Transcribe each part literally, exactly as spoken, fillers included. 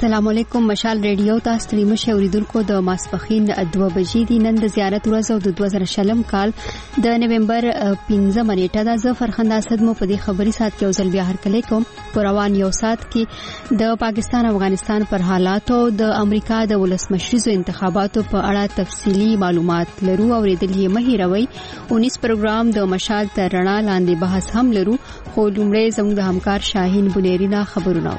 السلام علیکم. مشال ریډیو تاسو ته مشه اوریدونکو د ماسپخین دوه بجې دی. نن د زیارت ورځ او د دوه زره شلم کال د نومبر پنځمه نیټه د ظفر خندا صدمو په دې خبري سات کې اوسل بیا هر کله کوم پروان یو سات کې د پاکستان افغانستان پر حالاتو د امریکا د ولسمشریزو انتخاباتو په اړه تفصیلی معلومات لرو. اوریدلې مهیروي انیس پروګرام د مشال تر رڼا لاندې بحث هم لرو. خو لومړی زموږ د همکار شاهین بنيرینا خبرونه.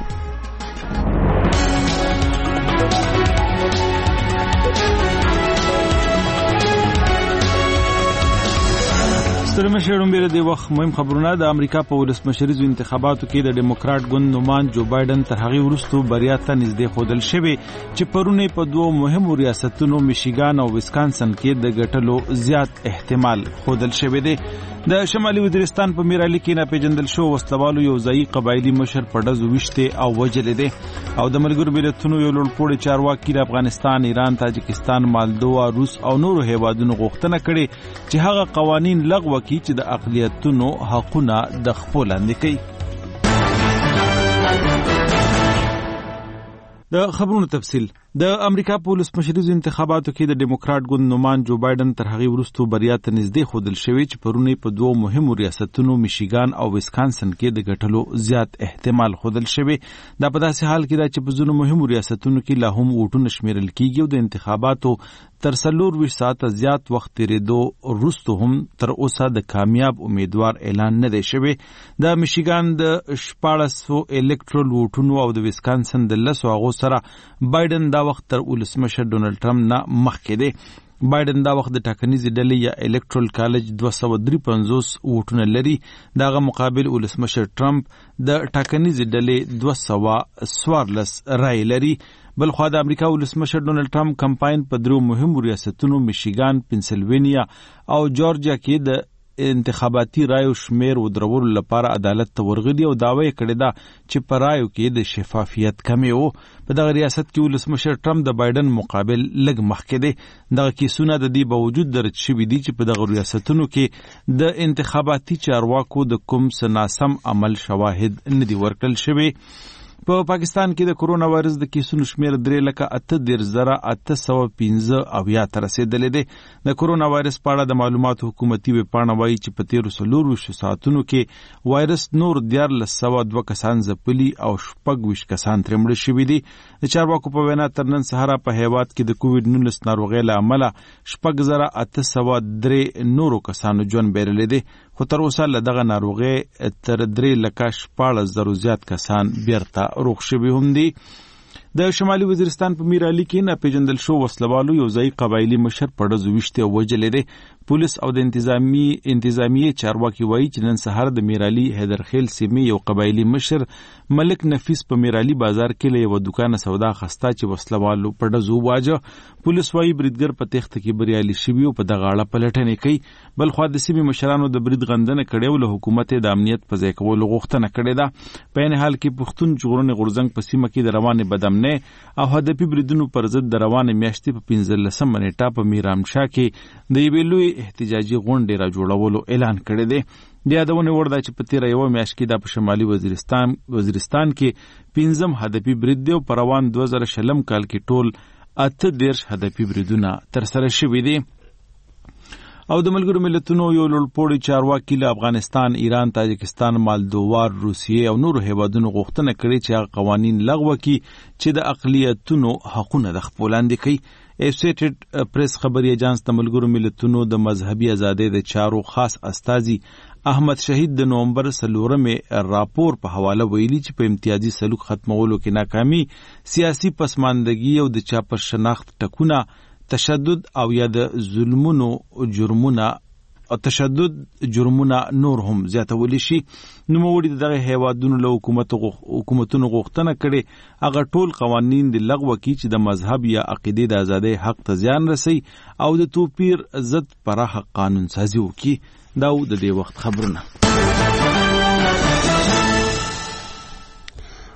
سترمه شړم بیره دی وخت مهم خبرونه. د امریکا په ولسمشریزو انتخاباتو کې د ډیموکرات ګوند نومان جو بایدن تر هغه وروسته بریا ته نږدې خودل شوی چې پرونه په دوه مهمو ریاستونو میشیګان او ویسکانسن کې د ګټلو زیات احتمال خودل شوی دی. د شمالي وزیرستان په میرالي کې نه پیژندل شو وسلوالو یو ځای قبایلی مشر په ډزو وشته او وجل دي او د ملګرو ملتونو یو لوړپوړی چارواکي د افغانستان، ایران، تاجکستان، مالدووا، روس او نورو هیوادونو غوښتنه کړې چې هغه قوانين لغوه کړي چې د اقلیتونو حقونه د خپل لاندې کوي. د خبرونو تفصیل. د امریکا په ولسمشریزو انتخاباتو کې د ډیموکرات ګوند نومان جو بایدن تر هغه وروسته بریا ته نږدې خودل شوی چې پرونه په دوه مهمو ریاستونو میشیګان او ویسکانسن کې د ګټلو زیات احتمال خودل شوی. دا په داسې حال کې دا چې په ځینو مهمو ریاستونو کې لا هم ووټونه شمیرل کیږي او د انتخاباتو تر څلور ویشت ساعته زیات وخت تیریدو وروسته هم تر اوسه د کامیاب امیدوار اعلان نه دی شوی. د میشیګان د شپاړس سوه الکټرال ووټونو او د ویسکانسن د لس هغو سره بایدن دا وخت تر ولسمشر ډونالد ټرمپ نه مخکې دی. بایدن دا وخت د ټاکنیزې ډلې یا الکټرال کالج دوه سوه درې پنځوس ووټونه لري. دغه مقابل ولسمشر ټرمپ د ټاکنیزې ډلې دوه سوه څوارلس رای لري. بلخوا د امریکا ولسمشر ډونالد ټرمپ کمپاین په درو مهمو ریاستونو میشیګان، پنسلوینیا او جورجیا کې د انتخاباتي رایو شمیر ودرولو لپاره عدالت ته ورغلی او دعوی کړی ده چې په رایو کې د شفافیت کمی وو. په دغه ریاست کې ولسمشر ټرمپ د بایدن مقابل لږ مخکې دی. دغه کیسونه د دې باوجود درج شوي دي چې په دغه ریاستونو کې د انتخاباتي چارواکو د کوم څه ناسم عمل شواهد نه دي ورکړل شوي. په پاکستان کې د کرونا وایرس د کیسونو شمیر درې لکه اته دېرش زره اته سوه پنځه اویا ته رسېدلی دی. د کرونا وایرس په اړه د معلوماتو حکومتي ویبپاڼه وایي چې په تېرو څلور ویشتو ساعتونو کې وایرس نور دیارلس سوه دوه کسان ځپلي او شپږ ویشت کسان ترې مړه شوي دي. د چارواکو په وینا تر نن سهاره په هیواد کې د کووډ نولس ناروغۍ له امله شپږ زره اته سوه درې نورو کسانو ژوند بایللی دی. خو تر اوسه له دغه ناروغۍ تر درې لکه شپاړس زرو زیات کسان بیرته روغ شوي هم دي. د شمالي وزیرستان په میرالي کې نه پیژندل شو وسلوالو یو ځای قبایلی مشر په ډزو وشته او وجل دی. پولیس او د انتظامی انتظامیه چارواکي وایي چې نن سهار د میرالي حیدرخیل سیمې یو قبایلی مشر ملک نفیس په میرالي بازار کې له یو دکان سودا خسته چې وسلوالو په ډزو واجه. پولیس وایي بریدګر په تخت کې بریالي شوی او په دغه اړه پلټنې کوي. بل خو د سیمې مشرانو د برید غندنه کړې او له حکومت د امنیت په ځای کولو غوښتنه کړې ده. په این حال کې پښتون جوړونه غورځنګ په سیمه کې د روانې بدامنۍ او هدفي بریدونو پر ضد د روانې میاشتې په پنځلسمه نیټه په میرامشاه کې د یوې لوی احتجاجي غونډې را جوړولو اعلان کړی دی. د یادونې وړ ده چې په تېره یوه میاشت کې دا په شمالي وزیرستان وزیرستان کې پنځم هدفي برید دی او په روان دوه زره شلم کال کې ټول اته دېرش هدفي بریدونه ترسره شوي دي. او د ملګرو ملتونو یو لوړپوړی چارواکي له افغانستان، ایران، تاجکستان، مالدووا، روسیې او نورو هیوادونو غوښتنه کړې چې هغه قوانین لغوه کړي چې د اقلیتونو حقونه د خپل لاندې کوي. ایسوسییټډ پریس خبري ایجانس د ملګرو ملتونو د مذهبي ازادۍ د چارو خاص استازي احمد شهید د نومبر څلورمې راپور په حواله ویلي چې په امتیازي سلوک ختمولو کې ناکامي، سیاسي پسماندګي او د چا پر شناخت ټکونه، تشدد او یا د ظلمونو جرمونه او تشدد جرمونه نور هم زیاتولی شي. نوموړي دغه هیوادونو له حکومت حکومتونو غوښتنه کړې هغه ټول قوانین د لغوه کړي چې د مذهب یا عقیدې د ازادۍ حق ته زیان رسي او د توپیر ضد پراخه قانون سازي وکړي. دا د دې وخت خبرونه.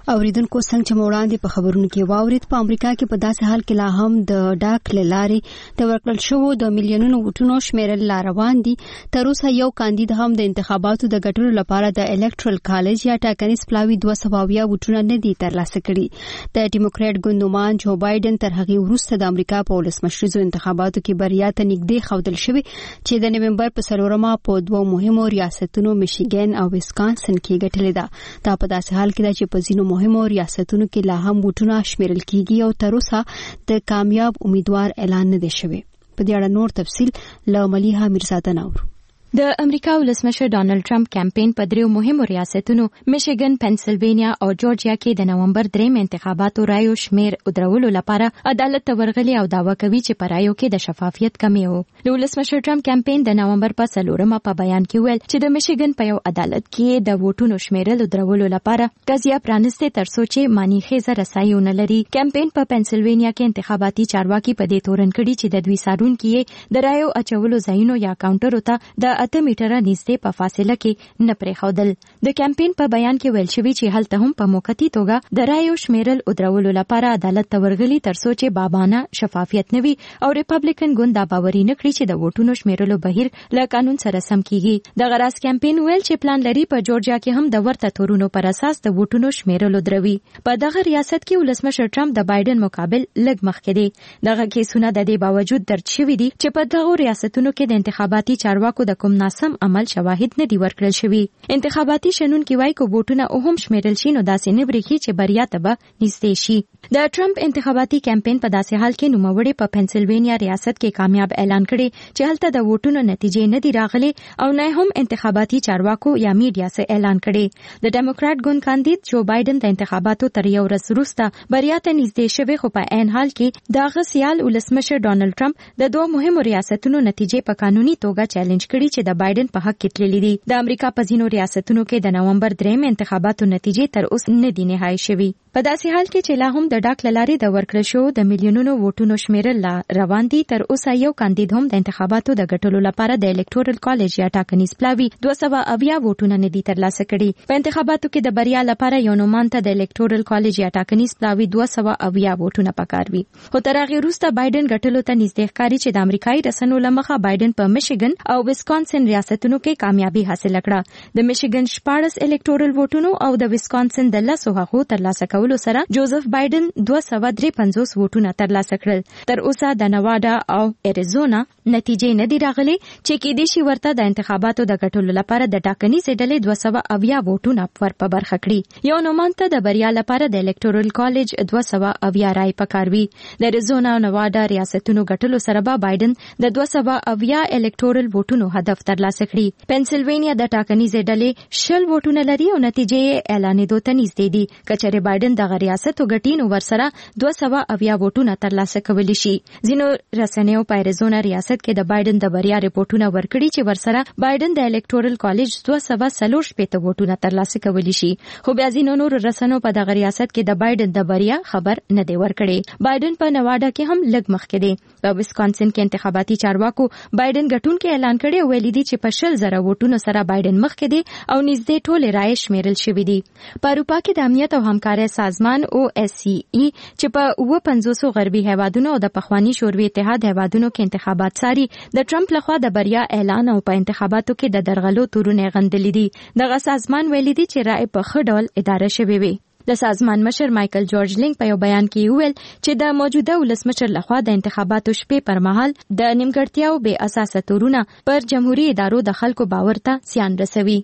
اوریدونکو څنګه چې وړاندې په خبرونو کې واورید په امریکا کې په داسې حال کې لا هم د ډاک لارې د ورکړل شوو د میلیونونو ووټونو شمیرل لا روان دي. تر اوسه یو کاندید هم د انتخاباتو د ګټلو لپاره د الکټرل کالج یا ټاکنیز پلاوي دوه سوه اویا ووټونه نه دي ترلاسه کړي. د ډیموکراټ ګوندمان جو بایدن تر هغې وروسته د امریکا په ولسمشریزو انتخاباتو کې بریا ته نږدې ښودل شوی چې د نومبر په څلورمه په دوه مهمو ریاستونو میشیګن او ویسکانسن کې ګټلې ده. دا په داسې حال کې ده چې په ځینو مهمو ریاستونو کې لا هم ووټونه شمیرل کیږي او تر اوسه د کامیاب امیدوار اعلان نه دی شوی. په دې اړه نور تفصیل له ملیحه میرزاده نور. د امریکا ولسمشر ډانلډ ټرمپ کمپاین په دریو مهمو ریاستونو میشیګن، پنسلوانیا او جورجیا کې د نومبر دریم انتخاباتو رایو شمیر درولو لپاره عدالت ته ورغلي او دعوا کوي چې په رایو کې د شفافیت کمی و. د ولسمشر ټرمپ کمپاین د نومبر په څلورمه په بیان کې ویل چې د میشیګن په یو عدالت کې د ووټونو شمیرل درولو لپاره قضیه پرانسته تر څو چې مانی خیزه رسایونه لري. کمپاین په پنسلوانیا کې انتخاباتي چارواکي په دې تورن کړي چې د دوی سارونکي د رایو اچولو ځایونو یا کاونټرو ته د اته میټره نږدې په فاصله کې نه پرېښودل. د کمپاین په بیان کې ویل شوی چې هلته هم په موقتی توګه د رایو شمیرل درولو لپاره عدالت ته ورغلي تر څو چې بابانه شفافیت نه وي او ریپبلیکن ګوند دا باوري نه کړي چې د ووټونو شمیرلو بهیر له قانون سره سم کیږي. د غراس کمپاین ویل چې پلان لري په جورجیا کې هم د ورته تورونو پر اساس د ووټونو شمیرلو دروي. په دغه ریاست کې ولسمشر ټرمپ د بایدن مقابل لږ مخکې دی. دغه کیسونه د دې باوجود درج شوي دي چې په دغه ریاستونو کې د انتخاباتي چارواکو د کوم ناسم عمل شواهد نه دی ورکړل شوی. انتخاباتي شنونکي وایي کو ووټونه هم شمیرل شي نو داسې نه بریخي چې بریا ته به نږدې شي. د ټرمپ انتخاباتي کمپاین په داسې حال کې نوموړي په پنسلوانیا ریاست کې کامیاب اعلان کړي چې هلته د ووټونو نتیجې نه دي راغلي او نه هم انتخاباتي چارواکو یا میډیا څخه اعلان کړي. د ډیموکراټ ګوند کاندید جو بایدن د انتخاباتو تر یو ورځ وروسته بریا ته نږدې شوی خو په عین حال کې دغه سیال ولسمشر ډانلډ ټرمپ د دوه مهمو ریاستونو نتیجې په قانوني توګه چیلنج کړي چې د بایدن په حق کې تللي دي. د امریکا په ځینو ریاستونو کې د نومبر دریم انتخاباتو نتیجې تر اوسه نه دي نهایی شوي. په داسې حال کې چې لا هم د ډاک لارې د ورکړل شو د میلیونونو ووټونو شمیرل روان دي، تر اوسه یو کاندید هم د انتخاباتو د ګټلو لپاره د الکټورل کالج یا ټاکنیز پلاوي دوه سوه اویا ووټونه نه دي ترلاسه کړي. په انتخاباتو کې د بریا لپاره یو نومان ته د الکټورل کالج یا ټاکنیز پلاوي دوه سوه اویا ووټونه پکار وي. خو تر هغې وروسته بایدن ګټلو ته نږدې ښکاري چې د امریکایي رسنیو له مخه بایدن په میشیګن او ویسکانسن ریاستونو کې کامیابي حاصل کړه. د میشیګن شپاړس الکټورل ووټونو او د ویسکانسن د لسو هغو ترلاسه کولو سره جوزف بایدن دوه سوه درې پنځوس ووټونه ترلاسه کړل. تر اوسه د نواډا او اریزونا نتیجې نه دي راغلي چې کېدای شي ورته د انتخاباتو د ګټلو لپاره د ټاکنیزې ډلې دوه سوه اویا ووټونه ور په برخه کړي. یو نومان ته د بریا لپاره د الکټورل کالج دوه سوه اویا رای پکار وي. د اریزونا او نواډا ریاستونو ګټلو سره به بایدن د دوه سوه اویا الکټورل ووټونو هدف ترلاسه کړي. پنسلوانیا د ټاکنیزې ډلې شل ووټونه لري او نتیجې اعلانېدو ته نږدې دي. کچره بایدن دغه ریاست وګټي نو ورسره دوه سوه اویا ووټونه ترلاسه کولی شي. ځینو رسنیو په اریزونا ریاست کې د بایدن د بریا ریپورتونه ورکړي چې ورسره بایدن د الکټورل کالج دوه سوه څلور شپېته ووټونه ترلاسه کولی شي. خو بیا ځینو نورو رسنیو په دغه ریاست کې د بایدن د بریا خبر نه دی ورکړی. بایدن په نواډا کې هم لږ مخکې دی. په ویسکانسن کې انتخاباتي چارواکو بایدن ګټونکي اعلان کړی او ویلي دي چې په شل زره ووټونو سره بایدن مخکې دی او نږدې ټولې رایې شمیرل شوې دي. په اروپا کې د امنیت او همکارۍ سازمان او اس سی ای چې په اوه پنځوسو غربي هیوادونو او د پخواني شوروي اتحاد هیوادونو کې انتخابات څاري د ټرمپ لخوا د بریا اعلان او په انتخاباتو کې د درغلو تورونه غندلي دي. دغه سازمان ویلي دي چې رای په ښه ډول اداره شوې وي. د سازمان مشر مایکل جورج لینګ په یو بیان کې ویل چې د موجوده ولسمشر لخوا د انتخاباتو شپې پر مهال د نیمګړتیاو بې اساسه تورونه پر جمهوریت ادارو د خلکو باور ته زیان رسوي.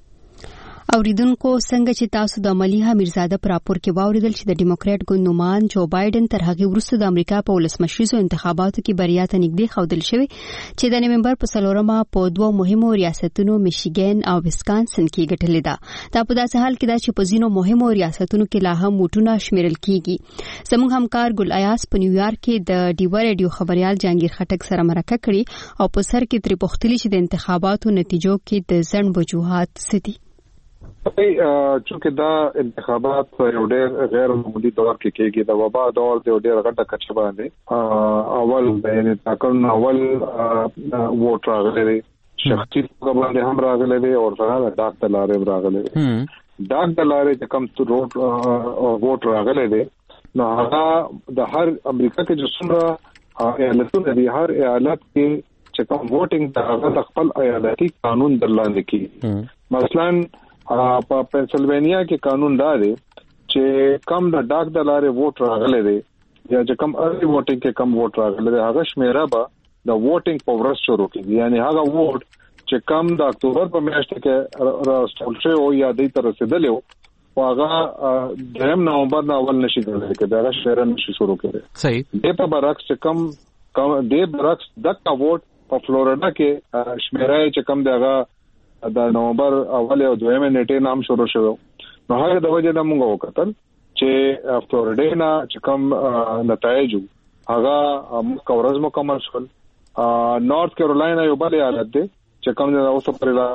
اوریدونکو څنګه چې تاسو د ملیحه میرزاده پر راپور کې واوریدل چې د ډیموکراټ ګوندمان جو بایدن تر هغې وروسته د امریکا په ولسمشریزو انتخاباتو کې بریا ته نږدې ښودل شوی چې د نومبر په څلورمه په دوه مهمو ریاستونو میشیګن او ویسکانسن کې ګټلې ده. دا په داسې حال کې ده چې په ځینو مهمو ریاستونو کې لا هم ووټونه شمیرل کیږي. زموږ همکار ګل ایاس په نیویارک کې د ډیوا ریډیو خبريال جهانگیر خټک سره مرکه کړې او په سر کې ترې پوښتلي چې د انتخاباتو نتیجو کې د ځنډ وجوهات څه دي. چونکه دا انتخابات په یو ډېر غیر معمولي دور کې کېږي، د وبا دور د یو ډېر غټه کچه باندې اول د یعنې ټاکنو اول ووټ راغلی دی، شخصي توګه باندې هم راغلی دی او سره د ډاک ته لارې راغلی دی. ډاک د لارې چې کوم روټ ووټ راغلی دی نو هغه د هر امریکا کې چې څومره ایالتونه دي هر ایالت کې چې کوم ووټینګ د هغه د خپل ایالتي قانون درلاندې کی مثلا په پنسلوانیا کې قانون دا دی چې کم د ډاک د لارې ووټ راغلی دی یا چې کم ارلی ووټینګ کې کم ووټ راغلی دی هغه شمیره به د ووټینګ په ورځ شروع کیږي یعنی هغه ووټ چې کم د اکتوبر په میاشت کې راستول شوی او یا د تر رسیدلی او هغه د نومبر نه اول نشي کېدلی چې دا شمیره نشي شروع کېږي صحیح د په برعکس چې کم د برعکس دغه ووټ په فلوریدا کې شمیره چې کم دغه د نومبر اول او دویمه نیټه نام شروع شوه نو هغه د وجه د موږ وکړل چې فلوریدا نه چې کم نتایج هغه مکورز مکمل شول نارث کیرولاینا یو بل ایالت دی چې کم د اوسه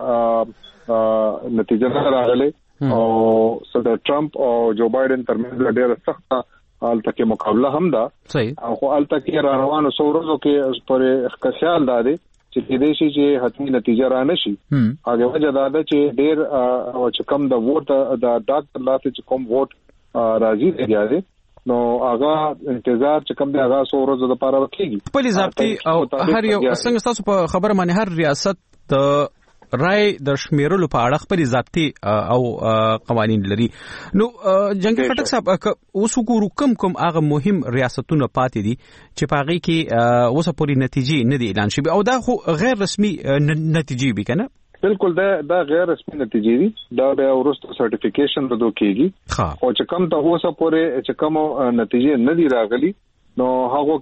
پر نتیجه راغله او صدر ټرمپ او جو بایدن ترمنځ ډېر سخت الته کې مقابله هم ده صحیح خو الته کې را روانو سورزو کې پر خیال دادي چې د دې شي چې حتمي نتیجه را نشي هغه وجه دا ده چې ډېر او چې کم د ووټ د ډاکټر لاته چې کوم ووټ راځي دی نو هغه انتظار چې کم دی هغه سورزو د پاره وکړي په ذاتي او هر یو څنګه تاسو په خبره باندې هر ریاست د رای د شمیرلو په اړه خپل ذاتي او قوانين لري نو جنگي خټک صاحب اوس وګورو کوم کوم هغه مهم ریاستونه پاتې دي چې پاغي کې اوسه پوری نتیجې نه دي اعلان شوی او دا خو غیر رسمي نتیجې به کنه بالکل دا دا غیر رسمي نتیجې دي دا به ورسته سرټیفیکیشن ته دوکېږي او چې کوم ته اوسه پوری چې کوم نتیجې نه دي راغلي نو هغه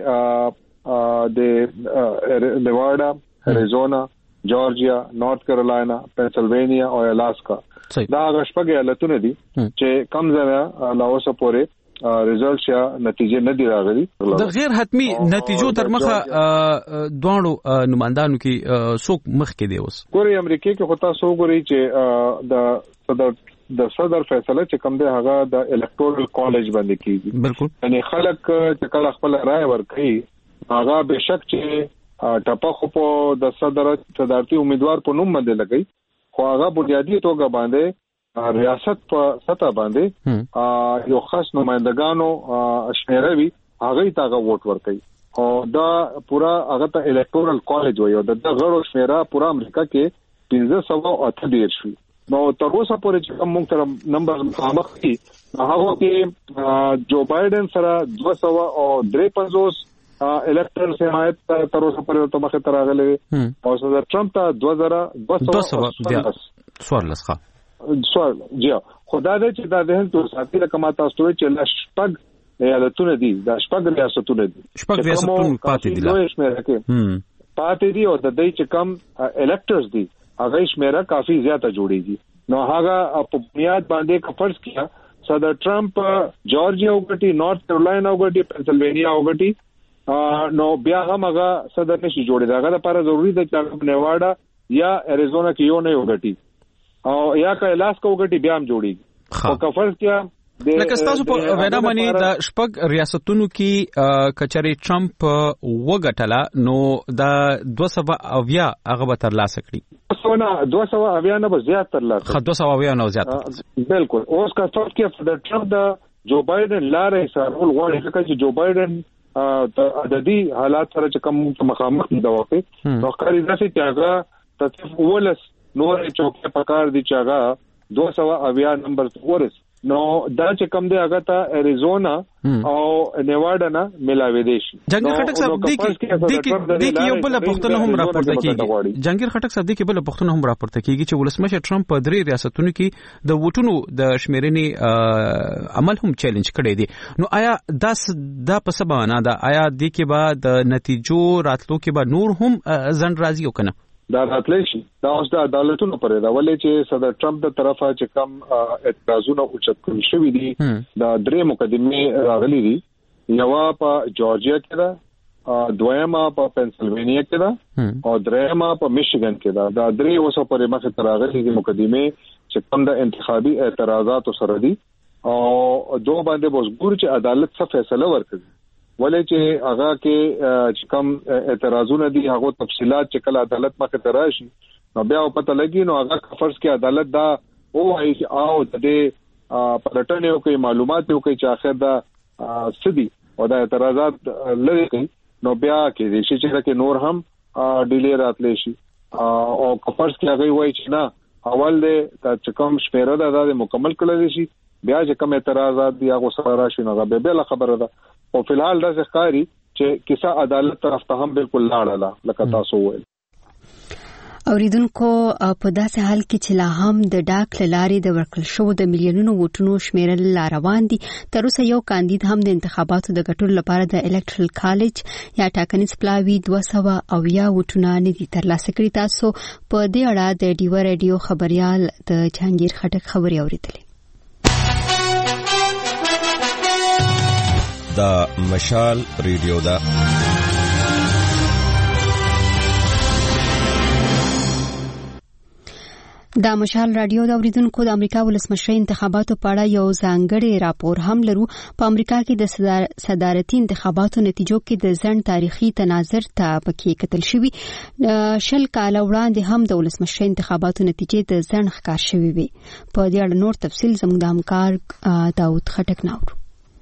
کې د نیواډا اریزونا جورجیا نارث کیرولاینا پنسلوانیا او الاسکا دا غشپګ ایالتونه دي چې کم ځای لا اوسه پورې ریزلټس یا نتیجې نه دی راغلي د غیر حتمی نتیجو تر مخه دوه نمائندانو کې څوک مخ کې دی اوس ګوري امریکا کې هوتا سو ګوري چې د صدر د صدر فیصله چې کوم دی هغه د الکټورل کالج باندې کیږي بالکل یعنی خلک چې کله خپل رائے ورکړي هغه به شک چې ټاپه خو په د صدر صدارتي امیدوار په نوم باندې لګي خو هغه بنیادی توګه باندې ریاست په سطح باندې یو خاص نمائندګانو شمیروي هغه ته ووټ ورکړي او دا پورا هغه ته الکټورل کالج وایي او د غړو شمیره پورا امریکا کې پنځه سوه اته دېرش شي نو تر اوسه پورې چې کوم موږ تر نمبر مخامخ دي هغه کې جو بایدن سره دوه سوه او درې پنځوس الکټرل حمایت تر اوسه پورې ته مخه تراغلي او صدر ټرمپ ته دوه سوه سوالس ښه سوال جی خدای دې چې دا د هند تر ساتي لکه تاسو ته چې لشپګ ایالتونه دي دا شپږ ریاستونه دي شپږ ریاستونه پاتې دي لا شمیره کې پاتې دي او د دې چې کم الکټرز دي هغه شمیره کافي زیاته جوړیږي نو هغه په بنیاد باندې کفرس کیا صدر ټرمپ جورجیا وګټي نارث کیرولاینا وګټي پنسلوانیا وګټي نو بیا هم هغه صدر نشي جوړي دا غره لپاره ضروری ده چې نیواډا یا اریزونا کې یو نه وګټي او یا که الاسکا وګټي بیا هم جوړي او کفرس کیا لکه تاسو په وینا باندې د شپږ ریاستونو کې کچري ټرمپ وګټلا نو د دوه سوه اویا هغه به ترلاسه کړي څونه دوه سوه اویا نه به زیات ترلاسه خو دوه سوه اویا نه زیات بالکل اوس کا څوک کې د ټرمپ د جو بایدن لارې سره ولغواړي چې جو بایدن د عددي حالات سره چې کوم مخامخ دي دا واقع نو کاری داسې چې هغه تصف ولس نور چوکه پکار دي چې هغه دوه سوه اویا نمبر ورس نو دا چې کوم دی هغه ته اریزونا او نیواډا نه ملاوي دي شي جنگیر خټک صاحب د کې د کې یو بل پښتنه هم راپورته کیږي جنگیر خټک صاحب د کې بل پښتنه هم راپورته کیږي چې ولسمشر ټرمپ په درې ریاستونو کې د ووټونو د شمیرنې عمل هم چیلنج کړی دی نو آیا دا دا په سبا نه دا آیا د کې بعد د نتیجو راتلو کې به نور هم ځن راځي او کنه دا راتلی شي دا اوس د عدالتونو پرې دا ولې چې صدر ټرمپ د طرفه چې کم اعتراضونه اوچت کړي شوی دي دا درې مقدمې راغلي دي یو په جورجیا کې دا دویمه په پنسلوانیا کې دا او دریمه په میشیګن کې دا دا درې اوس پرې مخه تراغلي دي مقدمې چې کم د انتخابي اعتراضات سره دي او دوه باندې وګور چې عدالت څه فیصله ورکړي ولې چې هغه کې چې کوم اعتراضونه دي هغه تفصيلات چې کله عدالت مخه ته راشي نو بیا په پته لګي نو هغه فرض کې عدالت دا او وايي چې او د دې پلټنې او کوي معلومات او کوي چې اخر دا سدي او دا اعتراضات لري کوي نو بیا کې دې چې چې نور هم ډیلی راتلی شي او کفرس کې هغه وایي چې نه اول دې چې کوم شمیره ده دا مکمل کړل شي بیا چې کوم اعتراضات دي هغه سره راشي نو به بل خبره ده او فلحال دا ښکاری چې کیسه عدالت طرف ته هم بالکل لاړه لکه تاسو وایي. اوریدونکو په داسې حال کې چې لا هم د ډاک لارې د ورکړل شو د میلیونونو ووټونو شمیرل لا روان دي، تر اوسه یو کاندید هم د انتخاباتو د ګټلو لپاره د الکټرل کالج یا ټاکنیز پلاوي دوه سوه اویا ووټونه نه دي ترلاسه کړي. تاسو په دې اړه د ډیو رادیو خبريال د جهانگیر خټک خبري اوریدلې. دا مشال ریډیو دا دا مشال رادیو د اوریدونکو د امریکا ولسمشر انتخاباتو په اړه یو ځانګړی راپور هم لرو. په امریکا کې د صدارتي انتخاباتو نتیجو کې د ځن تاریخي تناظر ته پکې کتل شوی. شل کال وړاندې هم د ولسمشر انتخاباتو نتیجې د ځن ښکار شوی وي. په دې اړه نور تفصیل زموږ د همکار داود خټک ناوړو.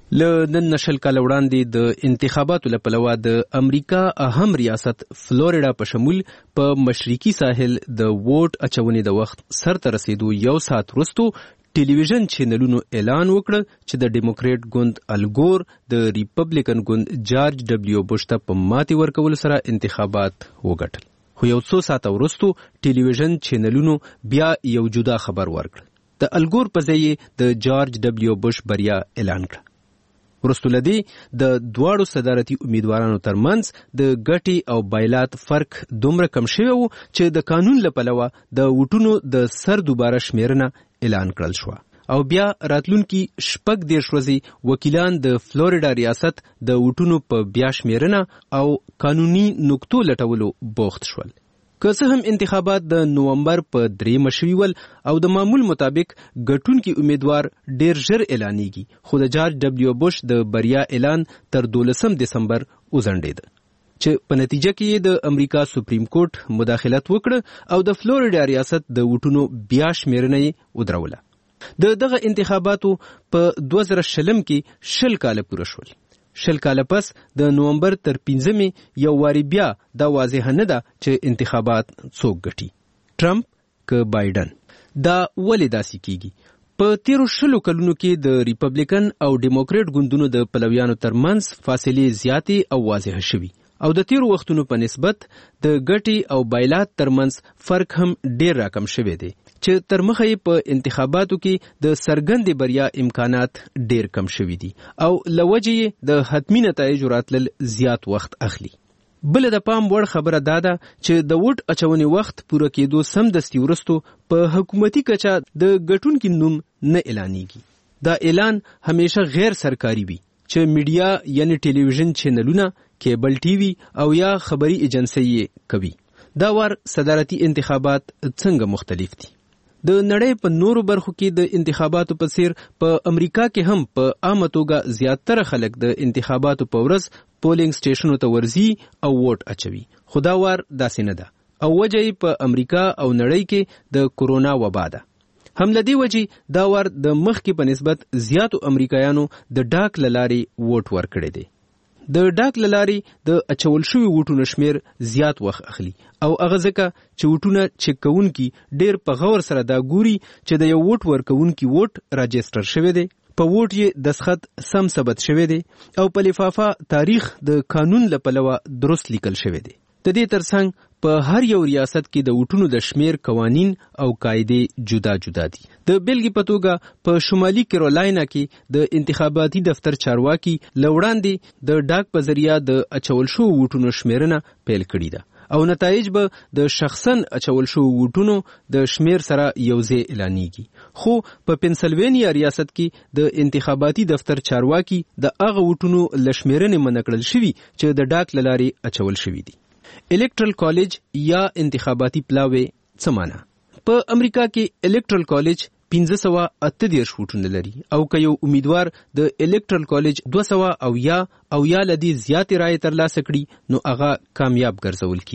ل نن نشل کال وړاندې د انتخاباتو لپاره د امریکا اهم ریاست فلوریډا په شمول په مشرقي ساحل د ووټ اچونې د وخت سرته رسیدو یو ساعت وروسته ټلویزیون چینلونو اعلان وکړ چې د ډیموکریټ ګوند الګور د ریپبلیکن ګوند جارج ډبلیو بوش ته په ماتې ورکول سره انتخابات وګټل. خو یو څو ساعت وروسته ټلویزیون چینلونو بیا یو جدا خبر ورکړ. د الګور په ځای د جارج ډبلیو بوش بریا اعلان کړ. ورستو لدی د دواړو صدارتي امیدوارانو ترمنځ د ګټي او بایلات فرق دومره کم شوی و چې د قانون لپاره د وټونو د سر دوباره شمیرنه اعلان کړل شو او بیا راتلونکي شپږ دیرش ورځې وکیلان د فلوریډا ریاست د وټونو په بیا شمیرنه او قانوني نقطو لټولو بوخت شول. که څه هم انتخابات د نومبر په درېمه شوي ول او د معمول مطابق ګټونکي امیدوار ډیر ژر اعلانېږي، خو د جارج ډبلیو بوش د بریا اعلان تر دولسم دسمبر وځنډېد چې په نتیجه کې د امریکا سپریم کورټ مداخلت وکړ او د فلوریډا ریاست د وټونو بیا شمیرنه یې ودروله. د دغه انتخاباتو په دوه زره شلم کې شل کاله پوره شول. شل کاله پس د نومبر تر پنځمې یو واری بیا دا واضح نه ده چې انتخابات څوک ګټي، ټرمپ که بایدن. دا ولې داسې کیږي؟ په تیرو شلو کلونو کې د ریپبلیکن او ډیموکریټ ګوندونو د پلویانو ترمنځ فاصلې زیاتې او واضح شوي او د تیرو وختونو په نسبت د ګټي او بایلات ترمنځ فرق هم ډیر راکم شوی دی چې تر مخه په انتخاباتو کې د سرګند بریا امکانات ډیر کم شوي دي او لوجه د حتمی نتایج راتلل زیات وخت اخلي. بل د پام وړ خبره دا ده چې د ووټ اچونې وخت پوره کېدو سمدستي وروسته په حکومتي کچه د ګټونکي نوم نه اعلانېږي. دا اعلان همیشه غیر سرکاري وي چې میډیا یعنی ټلویزیون چینلونه، کیبل ټي وي او یا خبري ایجنسی کوي. دا وار صدارتي انتخابات څنګه مختلف دي؟ د نړۍ په نورو برخو کې د انتخاباتو په څیر په امریکا کې هم په عامه توګه زیاتره خلک د انتخاباتو په ورځ پولینګ سټیشنونو ته ورځي او ووټ اچوي. خو دا وار داسې نه ده او وجه یې په امریکا او نړۍ کې د کورونا وبا ده. هم لدی وجه دا وار د مخکې په نسبت زیاتو امریکایانو د ډاک لارې ووټ ورکړی دی. د ډاک لارې د اچول شوي ووټونو شمیر زیات وخت اخلي او هغه ځکه چې ووټونه چک کوونکي ډیر په غور سره دا ګوري چې د یو ووټ ورکوونکي ووټ راجستر شوی دی، په ووټ یې دستخط سم ثبت شوی دی او په لفافه تاریخ د قانون لپاره درست لیکل شوی دی. د دې ترڅنګ په هر یو ریاست کې د ووټونو د شمیر قوانین او قاعدې جدا جدا دي. د بیلګې په توګه په شمالي کیرولاینا کې د انتخاباتي دفتر چارواکي لوړاندې د ډاک په ذریعہ د اچول شو ووټونو شمیرنه پیل کړې ده او نتایج به د شخصن اچول شو ووټونو د شمیر سره یوځای اعلانېږي. خو په پنسلوانیا ریاست کې د انتخاباتي دفتر چارواکي د هغه ووټونو لشمیرنې منع کړل شوي چې د ډاک لارې اچول شوي دي. الکټرل کالج یا انتخاباتي پلاوی څه معنا؟ په امریکا کې الکټرل کالج پنځه سوه اته دیرش ووټونه لري او که یو امیدوار د الکټرل کالج دوه سوه اویا او یا لدی زیاتې رایې ترلاسه کړي نو هغه کامیاب ګرځول کیږي.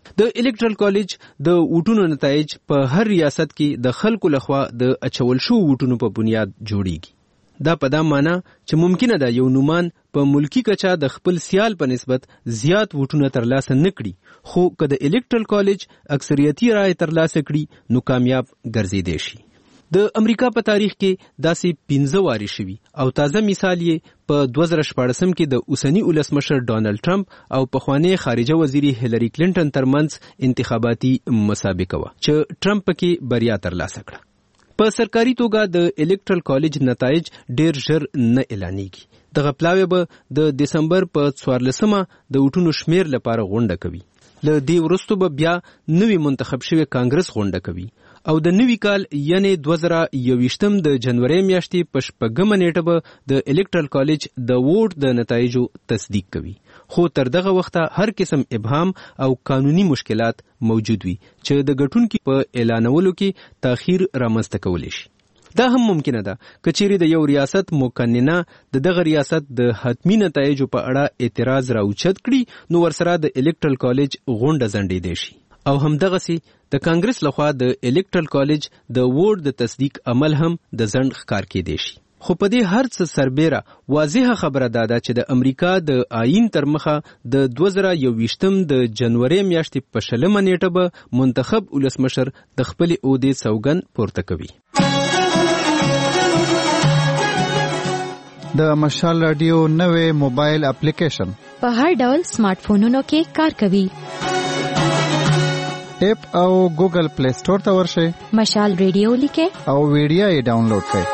د الکټرل کالج د ووټونو نتایج په هر ریاست کې د خلکو لخوا د اچول شو ووټونو په بنیاد جوړیږي. دا په دا معنی چې ممکنه ده یو نومان په ملکی کچا د خپل سیال په نسبت زیات ووټونه ترلاسه نکړي، خو که د الکټرل کالج اکثریتي رائے ترلاسه کړي نو کامیاب ګرځیدای شي. د امریکا په تاریخ کې داسې پنځه واري شوي او تازه مثال یې په دوه زره شپاړسم کې د اوسني ولسمشر ډانلډ ټرمپ او پخوانی خارجه وزیري هیلری کلینټن ترمنځ انتخاباتي مسابقه وه چې ټرمپ پکې بریا ترلاسه کړه. په سرکاري توګه د الکټرل کالج نتایج ډیر ژر نه اعلانېږي. دغه پلاوی به د دسمبر په څوارلسمه د ووټونو شمیر لپاره غونډه کوي. له دې وروسته به بیا نوی منتخب شوی کانګرس غونډه کوي او د نوي کال یعنی دوه زره یوویشتم د جنوري میاشتې په شپږمه نیټه به د الکټرل کالج د ووټ د نتایجو تصدیق کوي. خو تر دغه وخته هر قسم ابهام او قانوني مشکلات موجود وي چې د ګټونکو په اعلانولو کې تاخير رامنځته کولی شي. دا هم ممکنه ده که چیرې د یو ریاست مقننه د دغه ریاست د حتمی نتایجو په اړه اعتراض راوچت کړي نو ورسره د الکټرل کالج غونډه ځنډېدای شي. او هم دغسې د کانګرس لخوا د الکټرل کالج د ووټ د تصدیق عمل هم د ځنډ ښکار کېدای شي. خو په دې هر څه سربیره واضحه خبره دا ده چې د امریکا د آئین تر مخه د دوه زره یوویشتم د جنوري میاشتې په شلمه نیټه به منتخب ولسمشر د خپلې عهدې سوګند پورته کوي. د مشال رادیو نوې موبایل اپلیکیشن په هر ډول سمارټ فونونو کې کار کوي. اپ او ګوګل پلی سٹور ته ورشئ، مشال ریډیو لیکئ او ویډیو یې ډاونلوډ کړئ.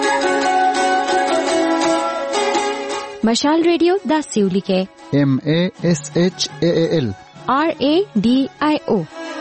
مشال ریډیو داسې ولیکئ: ایم ای ایس ایچ ای ای ایل آر ای ډي آی او.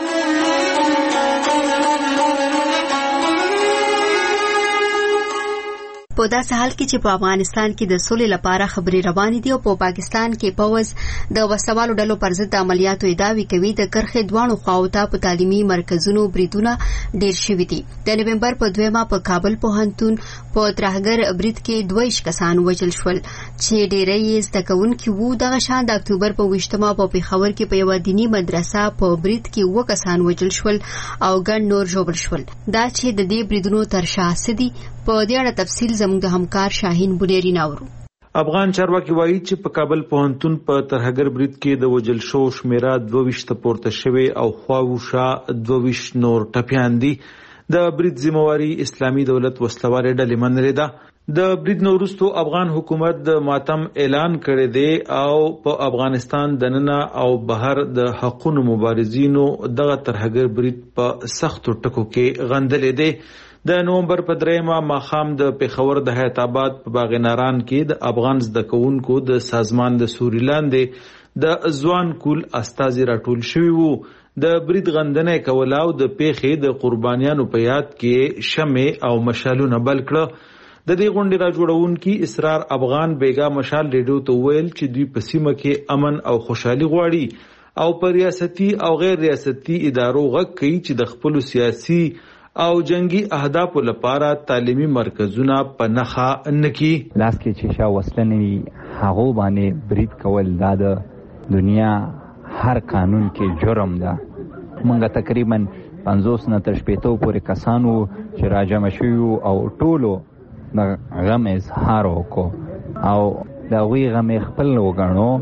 په داسې حال کې چې په افغانستان کې د سولې لپاره خبرې روانې دي او په پاکستان کې پوز د وسلوالو ډلو پر ضد عملیاتو ادعاوې کوي، د کرښې دواړو خواو ته په تعلیمي مرکزونو بریدونه ډېر شوي دي. د نومبر په دویمه په کابل پوهنتون په ترهګر برید کې دوه ویشت کسان وژل شول چې ډېری یې زده کوونکي وو. دغه شان د اکتوبر په ویشتمه په پېښور کې په یوه دیني مدرسه په برید کې اووه کسان وژل شول او ګڼ نور ژوبل شول. دا چې د دې بریدونو تر شا څه دي، په دې اړه تفصیل زموږ د همکار شاهین بونیری ناورو. افغان چارواکي وایي چې په کابل پوهنتون په ترهګر برید کې د وژل شو شمیره دوه ویشت پورته شوی او خواوشا دوه ویشت نور ټپیان دي. د برید ذمہواری اسلامي دولت وسلوالې ډلې منلې ده. د برید نه وروسته افغان حکومت د ماتم اعلان کړی دی او په افغانستان دننه او بهر د حقوقو مبارزینو دغه ترهګر برید په سختو ټکو کې غندلې دی. د نومبر په دریمه ماښام د پېښور د حیات آباد په باغ ناران کې د افغان زده کوونکو د سازمان د سوري لاندې د ځوان کول استازي راټول شوي وو. د برید غندنه کوله او د پیښې د قربانیانو په یاد کې شمع او مشالونه بل کړه. د دې غونډې را جوړونکي اسرار افغان بیګا مشال ریډیو ته ویل چې دوی په سیمه کې امن او خوشحالي غواړي او پر ریاستي او غیر ریاستي ادارو غږ کوي چې د خپل سیاسي او جنگي اهدافو لپاره تعلیمي مرکزونه په نخا نکی. لاس کې چې شا وسلنې هغه باندې برید کول دا د دنیا هر قانون کې جرم ده. مونږه تقریبا پنځوس نه تر شپېتو پورې کسانو چې راجمع شوي او ټولو د غم اظهار وکړو او د هغوی غم خپل وګڼو.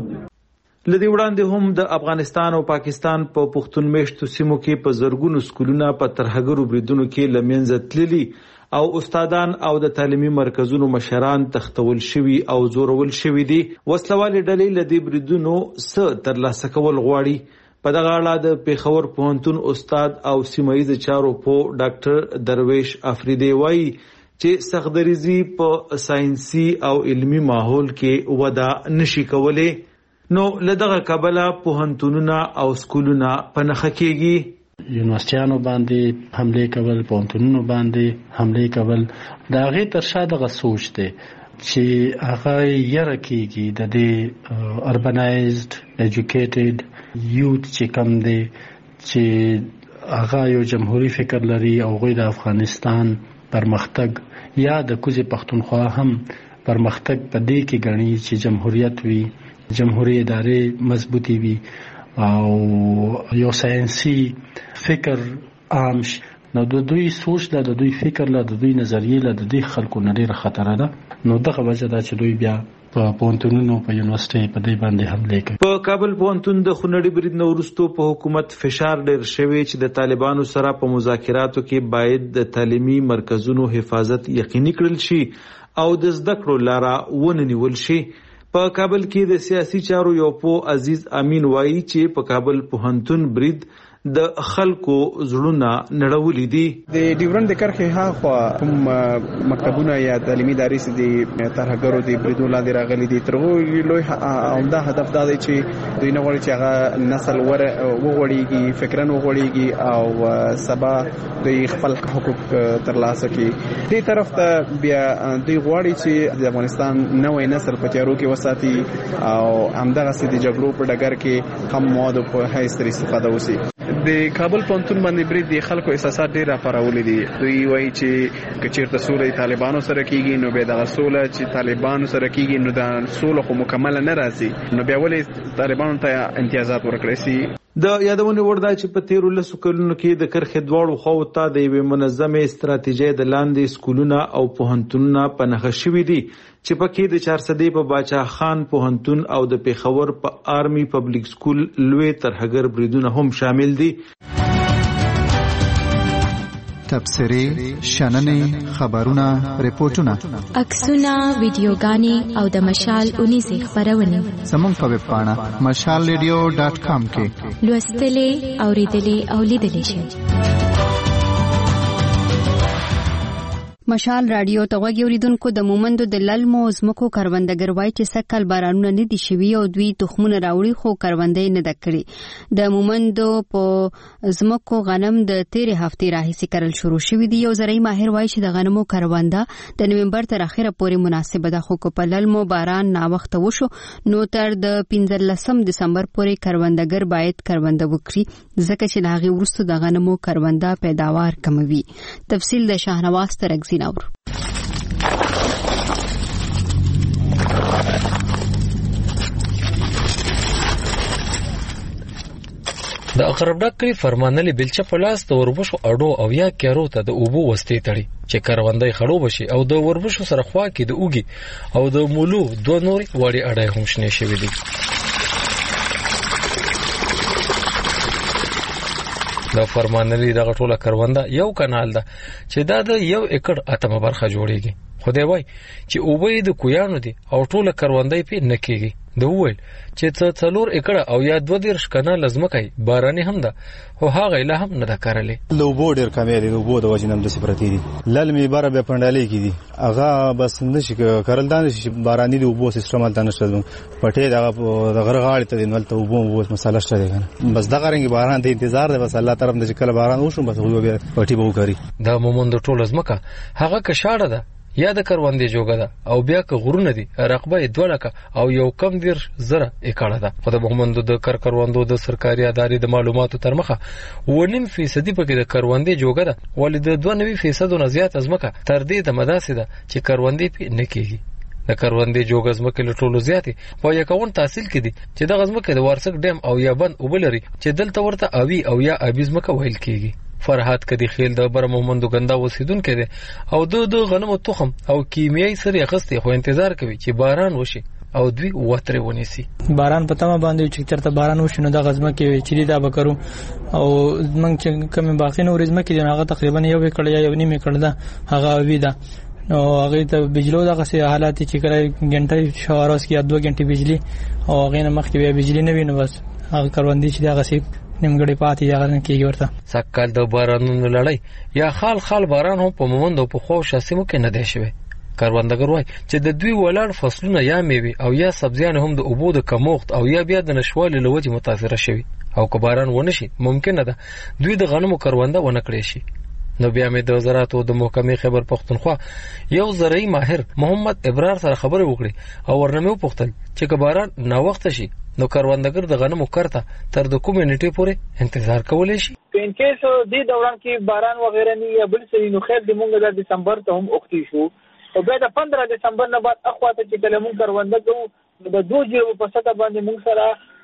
لدی وړاندې هم د افغانستان او پاکستان په پا پښتون میشتو سیمو کې په زرګونو سکولونه په ترهګرو بریدونو کې لمنځه تللي او استادان او د تعلیمي مرکزونو مشران تختول شوي او زورول شوي دي. وسلوالې ډلې لدی بریدونو څه ترلاسه کول غواړي. په دغه اړه د پېښور پوهنتون استاد او سیمایي چارو په ډاکټر درویش افریدی وایي چې سختدریزي په ساينسي او علمي ماحول کې ودا نشي کولای. نو لدغه کابل پوهنتونونه او سکولونه په نخښه کېږي. یونیورسيانو باندې حمله کول، پوهنتونونو باندې حمله کول، دا غي تر شا دغه سوچ دی چې هغه یره کېږي د دې اربنایزد ایجوکیټډ یوت چې کم دی چې هغه یو جمهوریت فکر لري او غوی د افغانستان پرمختګ یا د کوزي پښتونخوا هم پرمختګ په دې کې غني چې جمهوریت وي، جمهوریت ادارې مضبوطی وي او یو ساينسي فکر عام شي. نو د دوی سوچ له د دوی فکر له د دوی نظریې له د دوی خلکو نه ډیره خطر ده. نو دغه وجه دا چې دوی بیا په پونتونونو په یونیورسيټي په دې باندې حمله کوي. په کابل پونتون د خونړي برید نو وروسته په حکومت فشار ډیر شوی چې د طالبانو سره په مذاکراتو کې باید د تعلیمي مرکزونو حفاظت یقیني کړل شي او د زده کړو لاره وننیول شي. په کابل کې د سیاسي چارو یو پو عزیز امین وایي چې په کابل پوهنتون برید د خلکو زړونه نړولې دي. د ډیورنډ د کرښې هاخوا کوم مکتبونه یا تعلیمي ادارې چې د ترهګرو د بریدو لاندې راغلي دي، تر هغو لوی عمده هدف دا دی چې دوی نه غواړي چې هغه نسل ور وغوړېږي، فکرن وغوړېږي او سبا دوی خپل حقوق ترلاسه کړي. دې طرف ته بیا دوی غواړي چې د افغانستان نوې نسل په تیارو کې وساتي او همدغسې د جګړو په ډګر کې کم موادو په حیث تر استفاده وشي. د کابل پونتون باندې برید د خلکو احساسات ډیر راپارولې دي. دوی وایي چې کچیرته سوله طالبانو سره کیږي نو به دغه سوله چې طالبانو سره کیږي نو د سوله خو مکمل نه راځي، نو بیا ولې طالبانو ته امتیازات ورکړي سي. د یادونه وردا چې په تیرو لسو کلونو کې د کرخې دواړو خواو ته د یوې منظمې استراتیژۍ د لاندې سکولونه او پوهنتونونه په نښه شوي دي چې پکې د چارسدې په باچا خان پوهنتون او د پیښور په آرمي پبلک سکول لوی ترهګر بریدونه هم شامل دي. تبصرې، شننې، خبرونه، ریپورتونه، عکسونه، ویډیوګانې او د مشال اونیزې خبرونه زموږ په ویب پاڼه مشال ریډیو ډاټ کام کې لوستلې، اوریدلې او لیدلې شئ. مشال رادیو ته غوږی اوریدونکو، د مومندو د للمو زمکو کروندګر وای چې سکل بارانونه نه دي شوي او دوی تخمونه راوړي خو کروندې نه د کړي. د مومندو په زمکو غنم د تیرې هفتې راهیسې کرل شروع شوي دي. یو زرعي ماهر وای چې د غنمو کرونده د نومبر تر اخره پورې مناسبه ده، خو په للمو باران ناوخته وشو نو تر د پنځلسم دسمبر پورې کروندګر باید کرونده وکړي ځکه چې د هغې وروسته د غنمو کرونده پیداوار کموي. تفصیل د شاهنواز ترکزي نور. د اقربډک کلی فرمانلي بلچه په لاس د وربشو اډو او یا کیارو ته د اوبو وستې تړي چې کروندې خړو بشي او د وربشو سره خوا کې د اوګي او د مولو دوه نوري وړي اډای هم شنه شوی دي. د فرمانلي دغه ټوله کرونده یو کانال ده چې دا د یو ایکړ اتمه برخه جوړیږي. خدای وای چې اوبې د کویانو دي او ټوله کروندې په نکېږي. د وویل چې څه څلور ایکړه او یا دوه دیرش کنه لزمکای باراني هم ده او هغه لا هم نه ده کارلې. لوبو ډیر کمې دي، لوبو د وجنم د سپرتی دي للمي بار به پندالې کې دي هغه بس نشي کارل دان شي باراني د وبو سیستم الته نشته پټې دغه د غره غاړې ته دنلته وبو وبو مساله شته کنه بس دغه رنګ باران ته انتظار ده، بس الله طرف د کله باران وشو بس وبو بیا پټي به وکړي. دا مومند ټول زمکه هغه کښاړه ده یا د کروندې جوګه ده او بیا که غرونه دي رقبه دوه لکه او یو کم دیر زره ایکړه ده. خو د مومندو د کر کروندو د سرکاري ادارې د معلوماتو تر مخه و نیم فیصدي پکې د کروندې جوګه ده، ولې د دوه نوي فیصدو نه زیات ازمکه تر دې د مداسې ده چې کروندې پې نه کېږي. د کروندې جوګه ازمکه له ټولو زیاتې په یکون تحصیل کې دي چې دغه ازمکه د وارسک ډیم او یا بند اوبه لري چې دلته ورته اوی او یا ابي ازمکه ویل کېږي. فرحات کدي خیل د بر مومندو ګندا وسیدونکو دي او د د غنمو تخم او کیمیاوي سره اخستې خو انتظار کوي چې باران وشي او دوی وتره ونیسي. باران په تمه باندې چې چرته باران وشي نو د غزمه کې چې دا وکړو او موږ چې کوم باقی نو ورځم کې هغه تقریبا یو وکړ یا یو نیمه کړ دا هغه وی دا نو هغه ته بجلی دغه سي حالات چې کړه غنټه شواروس کې دوه غنټه بجلی او هغه نه مخکې بجلی نه ویني بس هغه کروندې چې دغه سي نیمګړی پاتې یاغن کېږي ورته. سکهال د بارانونو لړۍ یا خال خال باران هم په مومندو په خو شاسمو کې نه دی شوی. کروندګر وای چې د دوی ولاړ فصلونه یا میوه او یا سبزیان هم د اوبو د کموخت او یا بیا د نشوالي لوجه متاثر شوی او که باران ونه شي ممکنه ده دوی د غنمو کرونده ونه کړی شي. نو بیا مې د وزارت او د محکمې خبر پښتونخوا یو زرعي ماهر محمد ابرار سره خبرې وکړي او ورنمه وپوښتل چې که باران نا وخت شي نو کروندګر د غنمو کرته تر د کومې نیټې پورې انتظار کولی شي. ان کیس دې دوران کې باران وغیرہ نه یا بل څه نو خیر د مونږ د دسمبر ته هم وختي شو او بیا د پندرہ دسمبر نه بعد اخواته چې کله مونږ کرونده کوو د دوه جیو په سطح باندې مونږ سره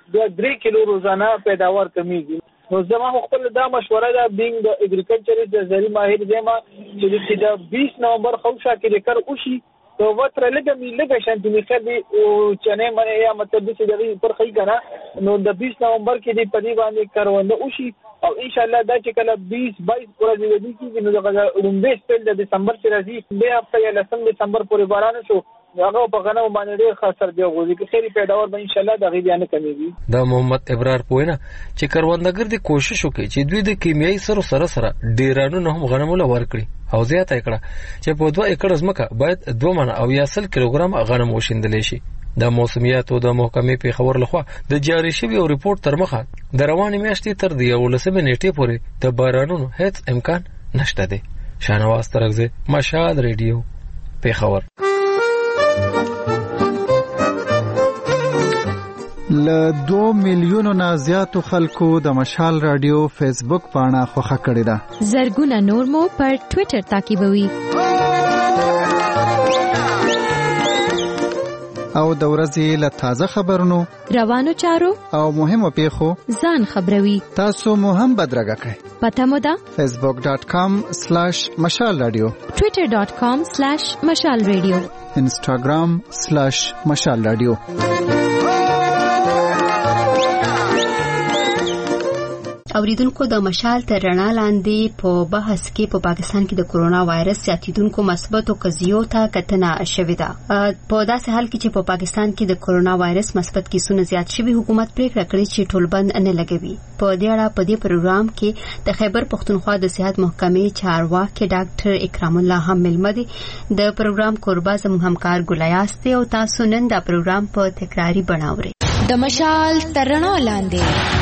د درې کیلو روزانه پیداوار کمیږي. نو زما خپل دا مشوره ده بینګ د اګریکلچر د زری ماهر زما چې د بیس نومبر خوشا کې د کار وشي تو وتر لګه می لګه شانتي می خدي او چنه مې یا مطلب چې دغه پر خی کنه نو د بیس نومبر کې د پدی باندې کارونه وشي او ان شاء الله دا چې کله بیس بایس پورې دی چې نو د لومبه سپل د دسمبر چې راځي به هفته یا لسم دسمبر پورې باران شو هغه په غنمو باندې ډېر خسر دی غوږی کې خیری پیداوار به ان شاء الله دغه بیان کمیږي. دا محمد ابرار پوینه چې کروندګر د کوشش وکړي چې دوی د کیمیاوي سره سره سره ډیرانو نه هم غنمو لور کړي او زیاته کړه چې په دوه ایکړ ځمکه باید دوه من او یا سل کیلوګرام غنم وشیندل شي. د موسمیاتو د محکمې په خبر لخوا د جاری شوی او ریپورت تر مخه د روانې میاشتې تر د یولسمې نیټې پورې د بارانونو هیڅ امکان نشته دی. شانواز ترغزه مشال ریډیو په خبر. ل دو میلیونو نه زیاتو خلکو د مشال رادیو فیسبوک پاڼه خوښه کړې ده. زرګونه نور مو پر ټوئیټر تعقیبوي. او د ورځې له تازه خبرونو روانو چارو او مهمو پیښو ځان خبروي. تاسو مو هم بدرګه کړئ. پته مو ده facebook dot com slash mashal radio twitter dot com slash mashal radio instagram slash mashal radio. اوریدونکو د مشال تر رڼا لاندې په بحث کې په پاکستان کې د کرونا وایرس زیاتیدونکو مثبتو قضیو ته کتنه شوې ده. په داسې حال کې چې په پاکستان کې د کرونا وایرس مثبت کیسونه زیات شوي حکومت پریکړه کړې چې ټولبند نه لګوي. په دې اړه په دې پروګرام کې د خیبر پښتونخوا د صحت محکمې چارواکي ډاکټر اکرام الله هم ملمه دي. د پروګرام کوربه زموږ همکار ګلایاس دی او تاسو نن دا پروګرام په تکراری بناورئ. د مشال تر رڼا لاندې